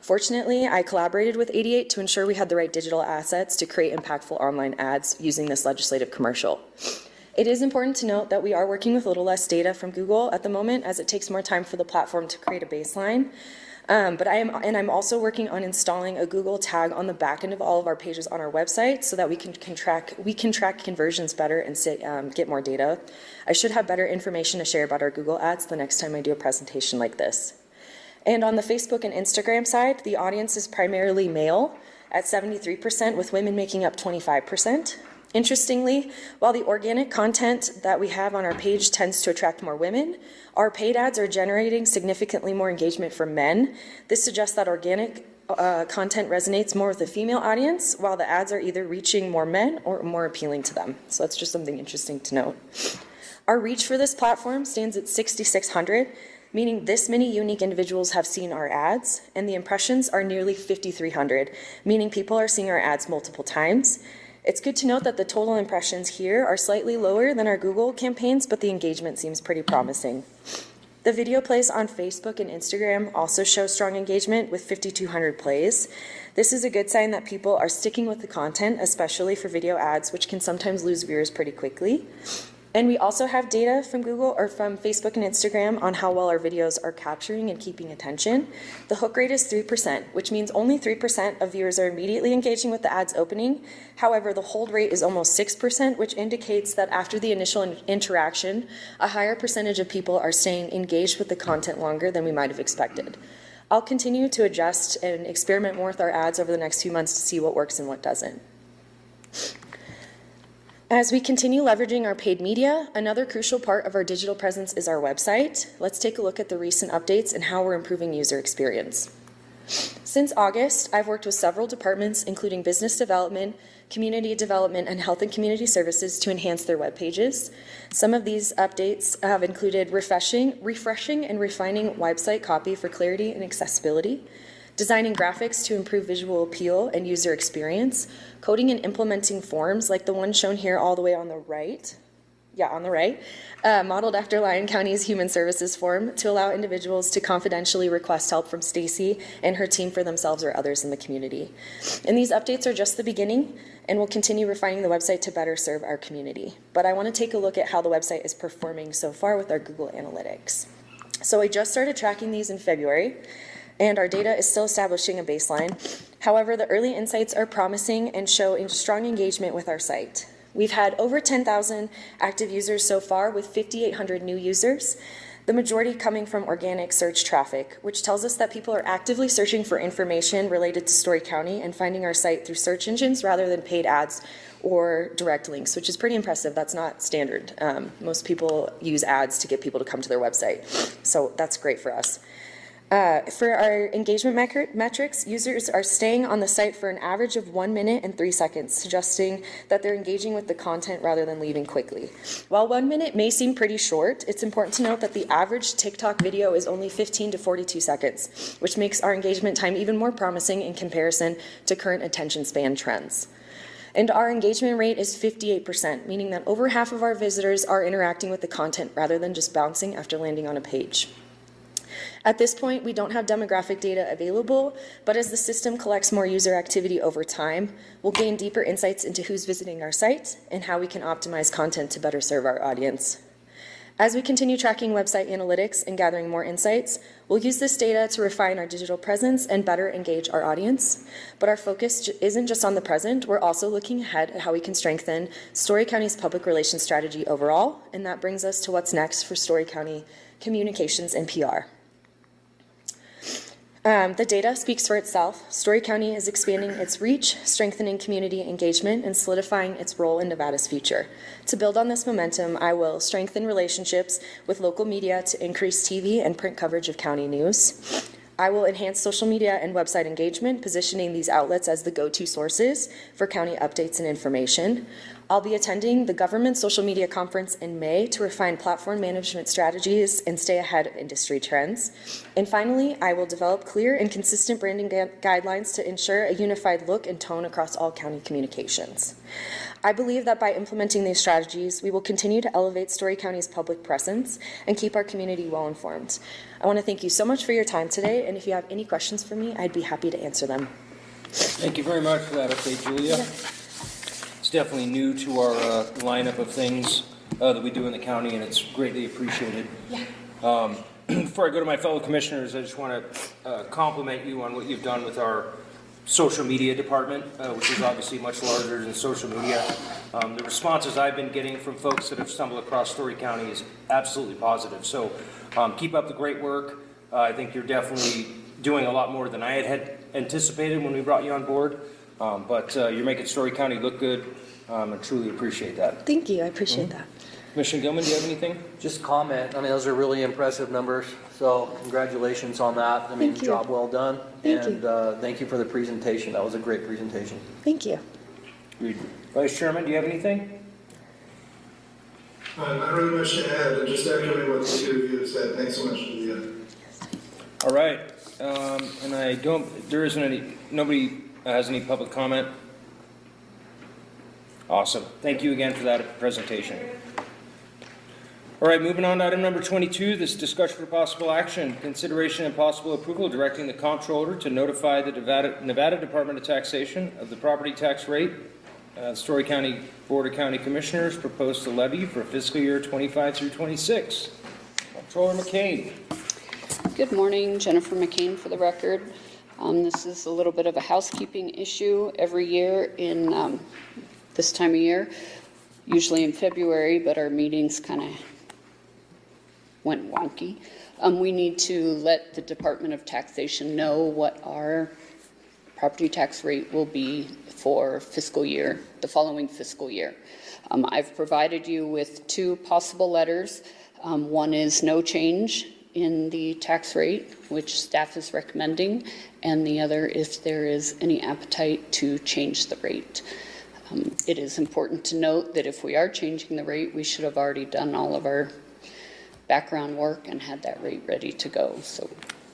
Fortunately, I collaborated with 88 to ensure we had the right digital assets to create impactful online ads using this legislative commercial. It is important to note that we are working with a little less data from Google at the moment, as it takes more time for the platform to create a baseline. But I'm also working on installing a Google tag on the back end of all of our pages on our website so that we can track conversions better and get more data. I should have better information to share about our Google ads the next time I do a presentation like this. And on the Facebook and Instagram side, the audience is primarily male at 73%, with women making up 25%. Interestingly, while the organic content that we have on our page tends to attract more women, our paid ads are generating significantly more engagement from men. This suggests that organic content resonates more with the female audience, while the ads are either reaching more men or more appealing to them. So that's just something interesting to note. Our reach for this platform stands at 6,600, meaning this many unique individuals have seen our ads, and the impressions are nearly 5,300, meaning people are seeing our ads multiple times. It's good to note that the total impressions here are slightly lower than our Google campaigns, but the engagement seems pretty promising. The video plays on Facebook and Instagram also show strong engagement with 5,200 plays. This is a good sign that people are sticking with the content, especially for video ads, which can sometimes lose viewers pretty quickly. And we also have data from Google or from Facebook and Instagram on how well our videos are capturing and keeping attention. The hook rate is 3%, which means only 3% of viewers are immediately engaging with the ads opening. However, the hold rate is almost 6%, which indicates that after the initial interaction, a higher percentage of people are staying engaged with the content longer than we might have expected. I'll continue to adjust and experiment more with our ads over the next few months to see what works and what doesn't. As we continue leveraging our paid media, another crucial part of our digital presence is our website. Let's take a look at the recent updates and how we're improving user experience. Since August, I've worked with several departments, including business development, community development, and health and community services to enhance their web pages. Some of these updates have included refreshing and refining website copy for clarity and accessibility, designing graphics to improve visual appeal and user experience, coding and implementing forms like the one shown here all the way on the right, modeled after Lyon County's Human Services form to allow individuals to confidentially request help from Stacy and her team for themselves or others in the community. And these updates are just the beginning, and we'll continue refining the website to better serve our community. But I want to take a look at how the website is performing so far with our Google Analytics. So I just started tracking these in February, and our data is still establishing a baseline. However, the early insights are promising and show strong engagement with our site. We've had over 10,000 active users so far, with 5,800 new users, the majority coming from organic search traffic, which tells us that people are actively searching for information related to Story County and finding our site through search engines rather than paid ads or direct links, which is pretty impressive. That's not standard. Most people use ads to get people to come to their website, so that's great for us. For our engagement metrics, users are staying on the site for an average of 1 minute and 3 seconds, suggesting that they're engaging with the content rather than leaving quickly. While 1 minute may seem pretty short, it's important to note that the average TikTok video is only 15 to 42 seconds, which makes our engagement time even more promising in comparison to current attention span trends. And our engagement rate is 58%, meaning that over half of our visitors are interacting with the content rather than just bouncing after landing on a page. At this point, we don't have demographic data available, but as the system collects more user activity over time, we'll gain deeper insights into who's visiting our site and how we can optimize content to better serve our audience. As we continue tracking website analytics and gathering more insights, we'll use this data to refine our digital presence and better engage our audience. But our focus isn't just on the present, we're also looking ahead at how we can strengthen Story County's public relations strategy overall, and that brings us to what's next for Story County communications and PR. The data speaks for itself. Story County is expanding its reach, strengthening community engagement, and solidifying its role in Nevada's future. To build on this momentum, I will strengthen relationships with local media to increase TV and print coverage of county news. I will enhance social media and website engagement, positioning these outlets as the go-to sources for county updates and information. I'll be attending the Government Social Media Conference in May to refine platform management strategies and stay ahead of industry trends. And finally, I will develop clear and consistent branding guidelines to ensure a unified look and tone across all county communications. I believe that by implementing these strategies, we will continue to elevate Story County's public presence and keep our community well informed. I want to thank you so much for your time today, and if you have any questions for me, I'd be happy to answer them. Thank you very much for that update, Julia. It's definitely new to our lineup of things that we do in the county, and it's greatly appreciated. Before I go to my fellow commissioners, I just want to compliment you on what you've done with our social media department, which is obviously much larger than social media. The responses I've been getting from folks that have stumbled across Story County is absolutely positive. So keep up the great work. I think you're definitely doing a lot more than I had anticipated when we brought you on board. But you're making Story County look good. I truly appreciate that. Thank you. I appreciate that. Commissioner Gilman, do you have anything? Just comment. I mean, those are really impressive numbers. So congratulations on that. I mean, job well done. Thank you. Thank you for the presentation. That was a great presentation. Thank you. Vice Chairman, do you have anything? Not really much to add, just echoing what the two of you have said. Thanks so much, Julia. All right. And nobody has any public comment? Awesome. Thank you again for that presentation. All right, moving on to item number 22, this discussion for possible action, consideration and possible approval directing the comptroller to notify the Nevada Department of Taxation of the property tax rate Story County Board of County Commissioners proposed to levy for fiscal year 25 through 26. Comptroller McCain. Good morning, Jennifer McCain for the record. This is a little bit of a housekeeping issue every year in this time of year, usually in February, but our meetings kind of went wonky. We need to let the Department of Taxation know what our property tax rate will be for fiscal year, the following fiscal year. I've provided you with two possible letters. One is no change in the tax rate, which staff is recommending, and the other if there is any appetite to change the rate. It is important to note that if we are changing the rate, we should have already done all of our background work and had that rate ready to go. So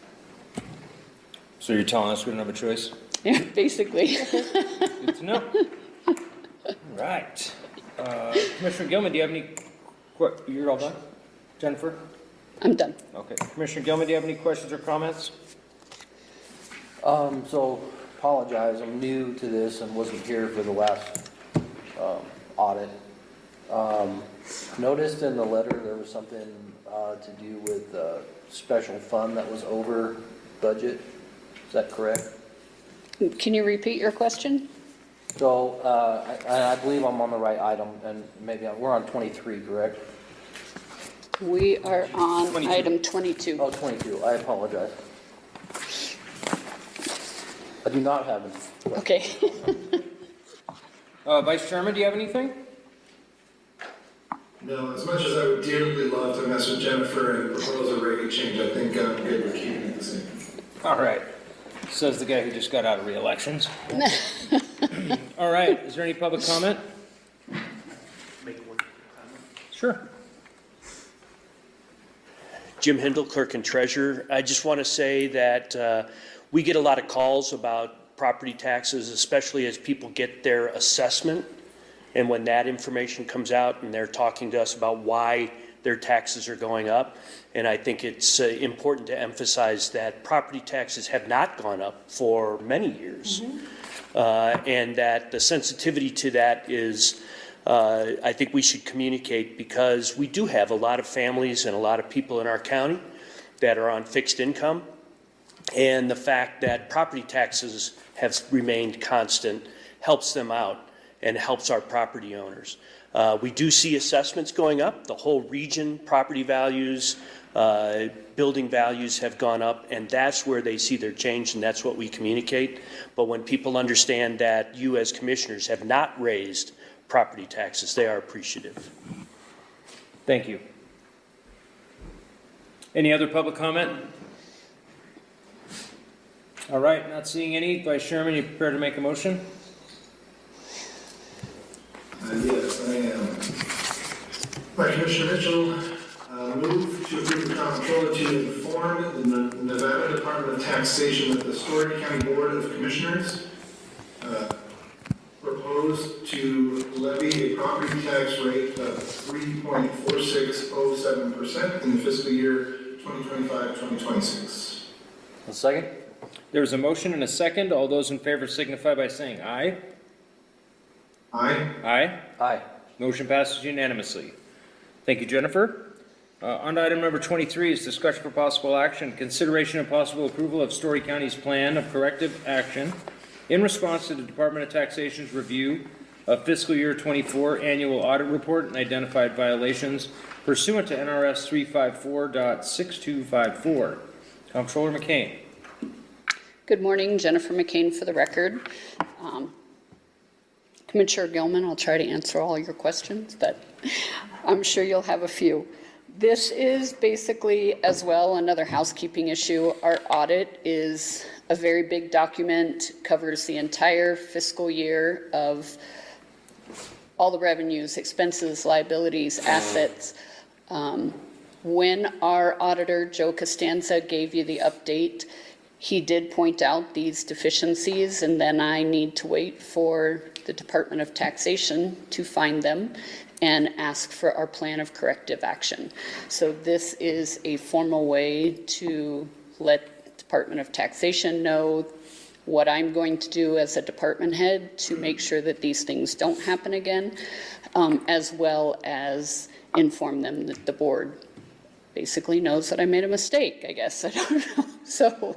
you're telling us we don't have a choice? Yeah, basically. Good to know. All right. Commissioner Gilman, do you have any you're all done? Jennifer? I'm done. Okay. Commissioner Gilman, do you have any questions or comments? So apologize, I'm new to this and wasn't here for the last audit. Noticed in the letter there was something to do with a special fund that was over budget. Is that correct? Can you repeat your question? So I believe I'm on the right item, and maybe we're on 23, correct? We are on 22. item 22. Oh, 22. I apologize. I do not have any. Okay. Vice Chairman, do you have anything? No, as much as I would dearly love to mess with Jennifer and propose a rate change, I think I'm good with keeping it the same. All right. Says the guy who just got out of re-elections. All right. Is there any public comment? Make one comment. Sure. Jim Hindle, Clerk and Treasurer. I just want to say that we get a lot of calls about property taxes, especially as people get their assessment. And when that information comes out and they're talking to us about why their taxes are going up. And I think it's important to emphasize that property taxes have not gone up for many years. And that the sensitivity to that is, I think we should communicate, because we do have a lot of families and a lot of people in our county that are on fixed income. And the fact that property taxes have remained constant helps them out and helps our property owners. We do see assessments going up. The whole region, property values, building values have gone up, and that's where they see their change, and that's what we communicate. But when people understand that you as commissioners have not raised property taxes, they are appreciative. Thank you. Any other public comment? All right, not seeing any. Vice Chairman, you prepared to make a motion? I Yes, I am. By Commissioner Mitchell, move to approve the comptroller to inform the Nevada Department of Taxation that the Story County Board of Commissioners proposed to levy a property tax rate of 3.4607% in the fiscal year 2025-2026. A second? There's a motion and a second. All those in favor signify by saying aye. Aye. Aye. Aye. Motion passes unanimously. Thank you, Jennifer. On to item number 23 is discussion for possible action, consideration and possible approval of Story County's plan of corrective action in response to the Department of Taxation's review of fiscal year 24 annual audit report and identified violations pursuant to NRS 354.6254. Comptroller McCain. Good morning, Jennifer McCain for the record. Commissioner Gilman, I'll try to answer all your questions, but I'm sure you'll have a few. This is basically, as well, another housekeeping issue. Our audit is a very big document, covers the entire fiscal year of all the revenues, expenses, liabilities, assets. When our auditor, Joe Costanza, gave you the update, he did point out these deficiencies, and then I need to wait for the Department of Taxation to find them and ask for our plan of corrective action. So this is a formal way to let Department of Taxation know what I'm going to do as a department head to make sure that these things don't happen again, as well as inform them that the board basically knows that I made a mistake, I guess. I don't know. So,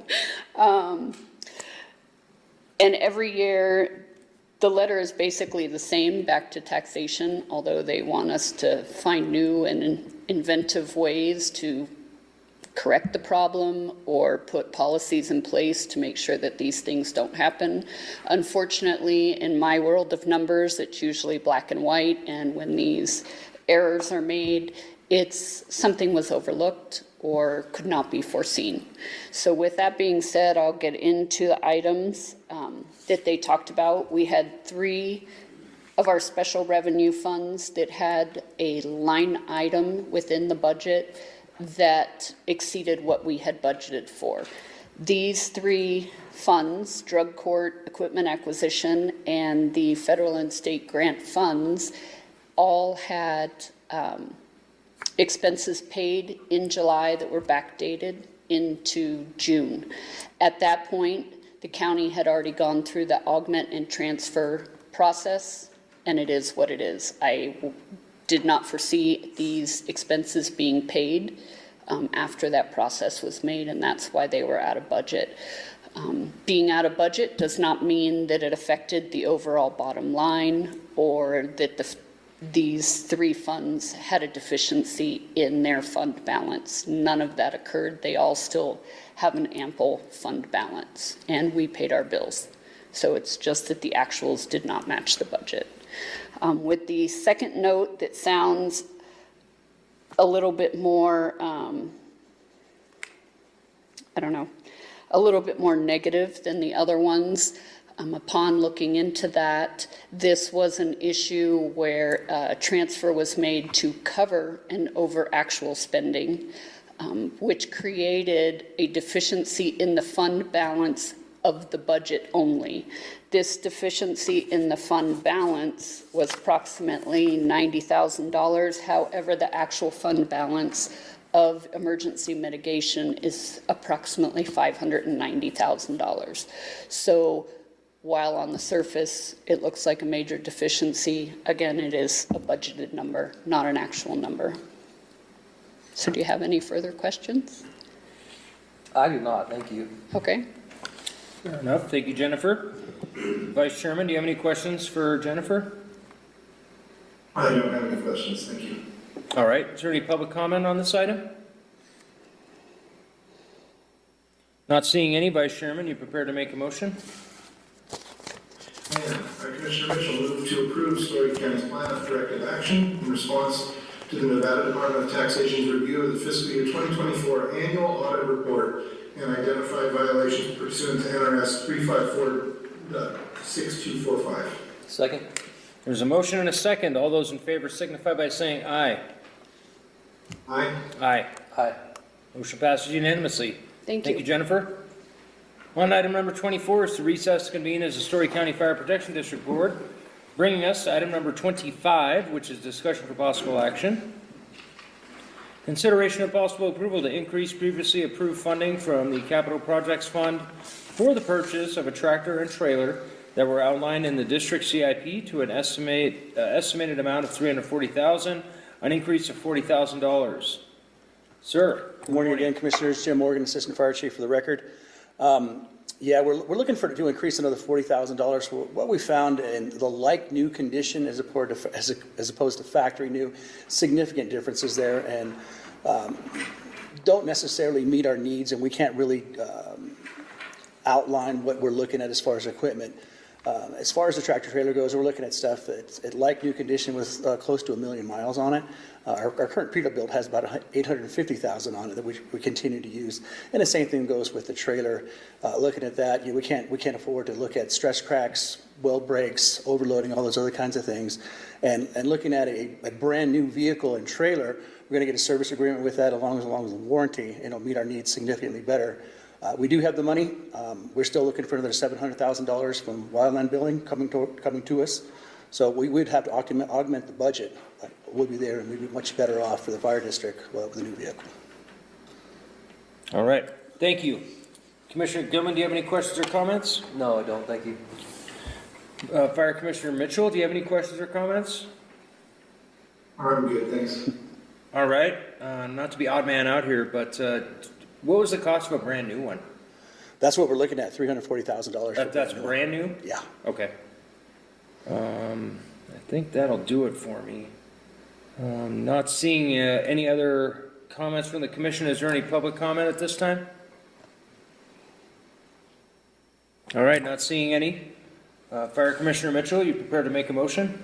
and every year, the letter is basically the same back to taxation, although they want us to find new and inventive ways to correct the problem or put policies in place to make sure that these things don't happen. Unfortunately, in my world of numbers, it's usually black and white, and when these errors are made, it's something was overlooked or could not be foreseen. So with that being said, I'll get into the items that they talked about. We had 3 of our special revenue funds that had a line item within the budget that exceeded what we had budgeted for. These 3 funds, drug court, equipment acquisition, and the federal and state grant funds, all had expenses paid in July that were backdated into June. At that point, the county had already gone through the augment and transfer process, and it is what it is. I did not foresee these expenses being paid after that process was made, and that's why they were out of budget. Being out of budget does not mean that it affected the overall bottom line or that these 3 funds had a deficiency in their fund balance. None of that occurred. They all still have an ample fund balance, and we paid our bills. So it's just that the actuals did not match the budget. With the second note that sounds a little bit more, a little bit more negative than the other ones. Upon looking into that, this was an issue where a transfer was made to cover an over actual spending, which created a deficiency in the fund balance of the budget only. This deficiency in the fund balance was approximately $90,000. However, the actual fund balance of emergency mitigation is approximately $590,000. So while on the surface it looks like a major deficiency, again, it is a budgeted number, not an actual number. So do you have any further questions? I do not, thank you. Okay. Fair enough. Thank you, Jennifer. Vice Chairman, do you have any questions for Jennifer? I don't have any questions, thank you. All right. Is there any public comment on this item? Not seeing any. Vice Chairman, you prepared to make a motion? Commissioner Mitchell, move to approve Story County's plan of corrective action in response to the Nevada Department of Taxation's review of the fiscal year 2024 annual audit report and identified violations pursuant to NRS 354.6245. Second. There's a motion and a second. All those in favor signify by saying aye. Aye. Aye. Aye. Motion passes unanimously. Thank Thank you. you, Jennifer. On item number 24 is to recess to convene as the Story County Fire Protection District Board, bringing us to item number 25, which is discussion for possible action. Consideration of possible approval to increase previously approved funding from the Capital Projects Fund for the purchase of a tractor and trailer that were outlined in the district CIP to an estimated amount of $340,000, an increase of $40,000. Sir. Good morning again, Commissioners. Jim Morgan, Assistant Fire Chief for the record. Yeah, we're looking to increase another $40,000. What we found in the like new condition as opposed to factory new, significant differences there, and don't necessarily meet our needs, and we can't really outline what we're looking at as far as equipment. As far as the tractor trailer goes, we're looking at stuff that's at like new condition with close to 1 million miles on it. Our current Peterbilt has about 850,000 on it that we continue to use, and the same thing goes with the trailer. Looking at that, we can't afford to look at stress cracks, weld breaks, overloading, all those other kinds of things. And looking at a brand new vehicle and trailer, we're going to get a service agreement with that along with the warranty, and it'll meet our needs significantly better. We do have the money. We're still looking for another $700,000 from Wildland Billing coming to us. So we would have to augment the budget. We'll be there, and we'd be much better off for the fire district with a new vehicle. All right. Thank you. Commissioner Gilman, do you have any questions or comments? No, I don't. Thank you. Fire Commissioner Mitchell, do you have any questions or comments? I'm good, thanks. All right. Not to be odd man out here, but what was the cost of a brand new one? That's what we're looking at, $340,000. That's brand new? Yeah. Okay. I think that'll do it for me. Not seeing any other comments from the commission. Is there any public comment at this time? All right, not seeing any. Fire Commissioner Mitchell, you prepared to make a motion?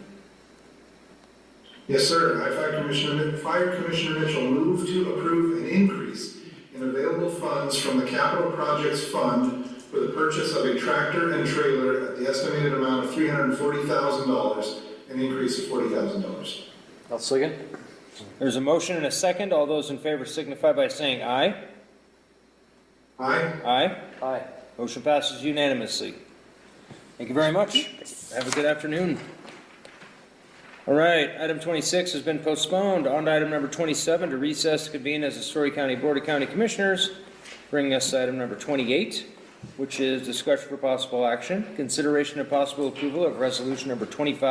Yes, sir. Fire Commissioner Mitchell move to approve an increase in available funds from the Capital Projects Fund for the purchase of a tractor and trailer at the estimated amount of $340,000, an increase of $40,000. I'll second. There's a motion and a second. All those in favor signify by saying aye. Aye. Aye. Aye. Motion passes unanimously. Thank you very much. Have a good afternoon. All right, item 26 has been postponed. On to item number 27, to recess to convene as the Story County Board of County Commissioners, bringing us to item number 28, which is discussion for possible action, consideration and possible approval of resolution number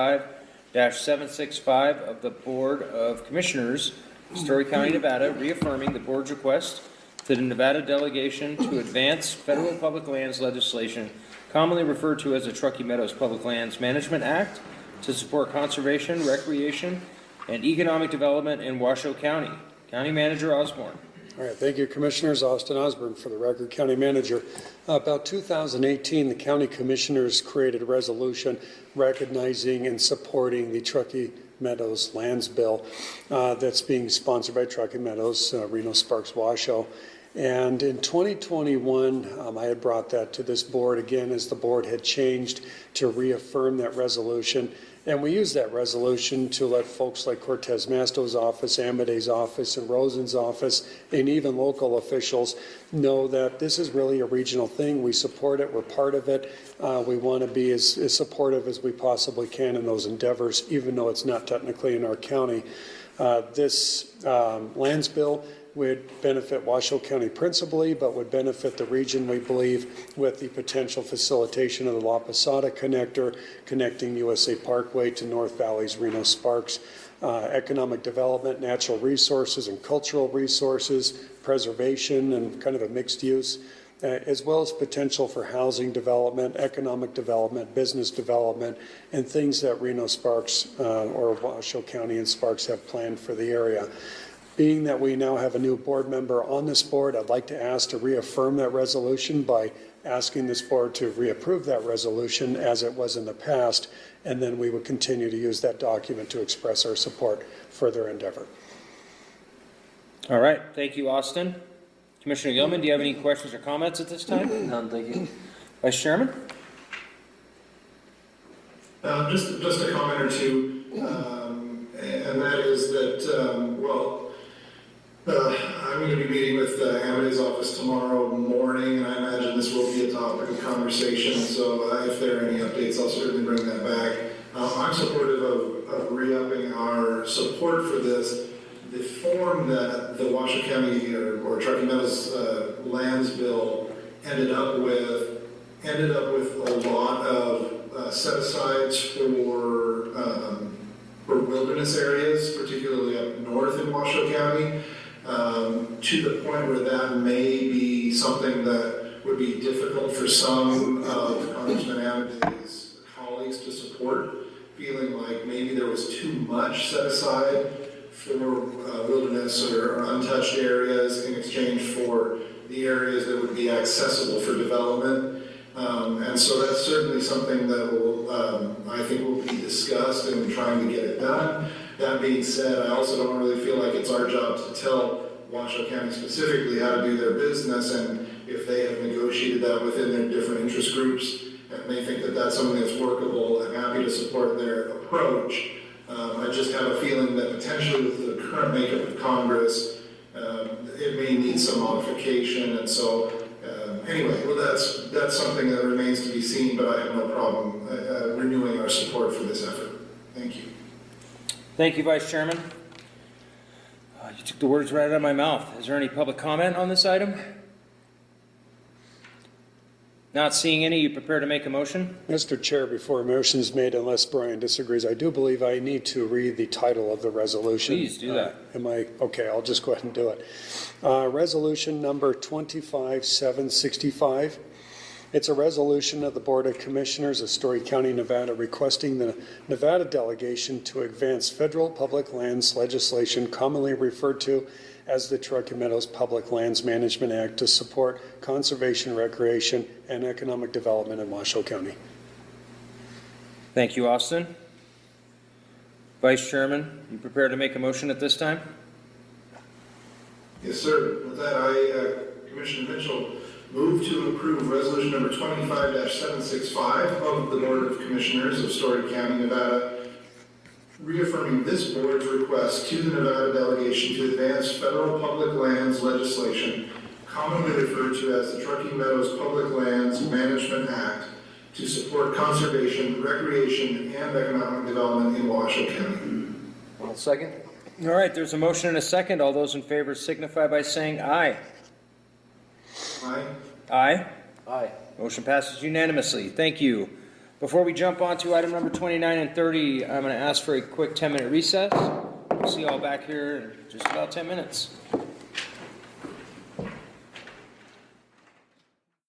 25-765 of the Board of Commissioners, Story County, Nevada, reaffirming the board's request to the Nevada delegation to advance federal public lands legislation, commonly referred to as the Truckee Meadows Public Lands Management Act, to support conservation, recreation, and economic development in Washoe County. County Manager Osborne. All right, thank you, Commissioners. Austin Osborne for the record, County Manager. About 2018, the County Commissioners created a resolution recognizing and supporting the Truckee Meadows Lands Bill that's being sponsored by Truckee Meadows, Reno Sparks Washoe. And in 2021, I had brought that to this board again as the board had changed to reaffirm that resolution. And we used that resolution to let folks like Cortez Masto's office, Amade's office, and Rosen's office, and even local officials know that this is really a regional thing. We support it. We're part of it. We want to be as supportive as we possibly can in those endeavors, even though it's not technically in our county. This lands bill would benefit Washoe County principally, but would benefit the region, we believe, with the potential facilitation of the La Posada connector connecting USA Parkway to North Valley's Reno Sparks, economic development, natural resources and cultural resources, preservation and kind of a mixed use, as well as potential for housing development, economic development, business development, and things that Reno Sparks or Washoe County and Sparks have planned for the area. Being that we now have a new board member on this board, I'd like to ask to reaffirm that resolution by asking this board to reapprove that resolution as it was in the past, and then we would continue to use that document to express our support for their endeavor. All right, thank you, Austin. Commissioner Gilman, do you have any questions or comments at this time? None, thank you. Vice Chairman? Just a comment or two, and that is that, I'm going to be meeting with Amity's office tomorrow morning, and I imagine this will be a topic of conversation, so if there are any updates, I'll certainly bring that back. I'm supportive of re-upping our support for this. The form that the Washoe County or Truckee Meadows lands bill ended up with a lot of set-asides for wilderness areas, particularly up north in Washoe County, to the point where that may be something that would be difficult for some of Congressman Amity's colleagues to support, feeling like maybe there was too much set aside for wilderness or untouched areas in exchange for the areas that would be accessible for development. And so that's certainly something that will, I think, will be discussed in trying to get it done. That being said, I also don't really feel like it's our job to tell Washoe County specifically how to do their business, and if they have negotiated that within their different interest groups and they think that that's something that's workable, I'm happy to support their approach. I just have a feeling that potentially with the current makeup of Congress, it may need some modification, and so anyway, well, that's something that remains to be seen, but I have no problem renewing our support for this effort. Thank you. Thank you, Vice Chairman. You took the words right out of my mouth. Is there any public comment on this item? Not seeing any, you prepare to make a motion? Mr. Chair, before a motion is made, unless Brian disagrees, I do believe I need to read the title of the resolution. Please do that. Okay, I'll just go ahead and do it. Resolution number 25765. It's a resolution of the Board of Commissioners of Story County, Nevada, requesting the Nevada delegation to advance federal public lands legislation commonly referred to as the Truckee Meadows Public Lands Management Act to support conservation, recreation, and economic development in Washoe County. Thank you, Austin. Vice Chairman, you prepared to make a motion at this time? Yes, sir. With that, Commissioner Mitchell, move to approve resolution number 25-765 of the Board of Commissioners of Story County, Nevada, reaffirming this board's request to the Nevada delegation to advance federal public lands legislation, commonly referred to as the Truckee Meadows Public Lands Management Act, to support conservation, recreation, and economic development in Washoe County. I'll second. All right, there's a motion and a second. All those in favor signify by saying aye. Aye. Aye. Aye. Motion passes unanimously. Thank you. Before we jump on to item number 29 and 30, I'm going to ask for a quick 10-minute recess. We'll see you all back here in just about 10 minutes.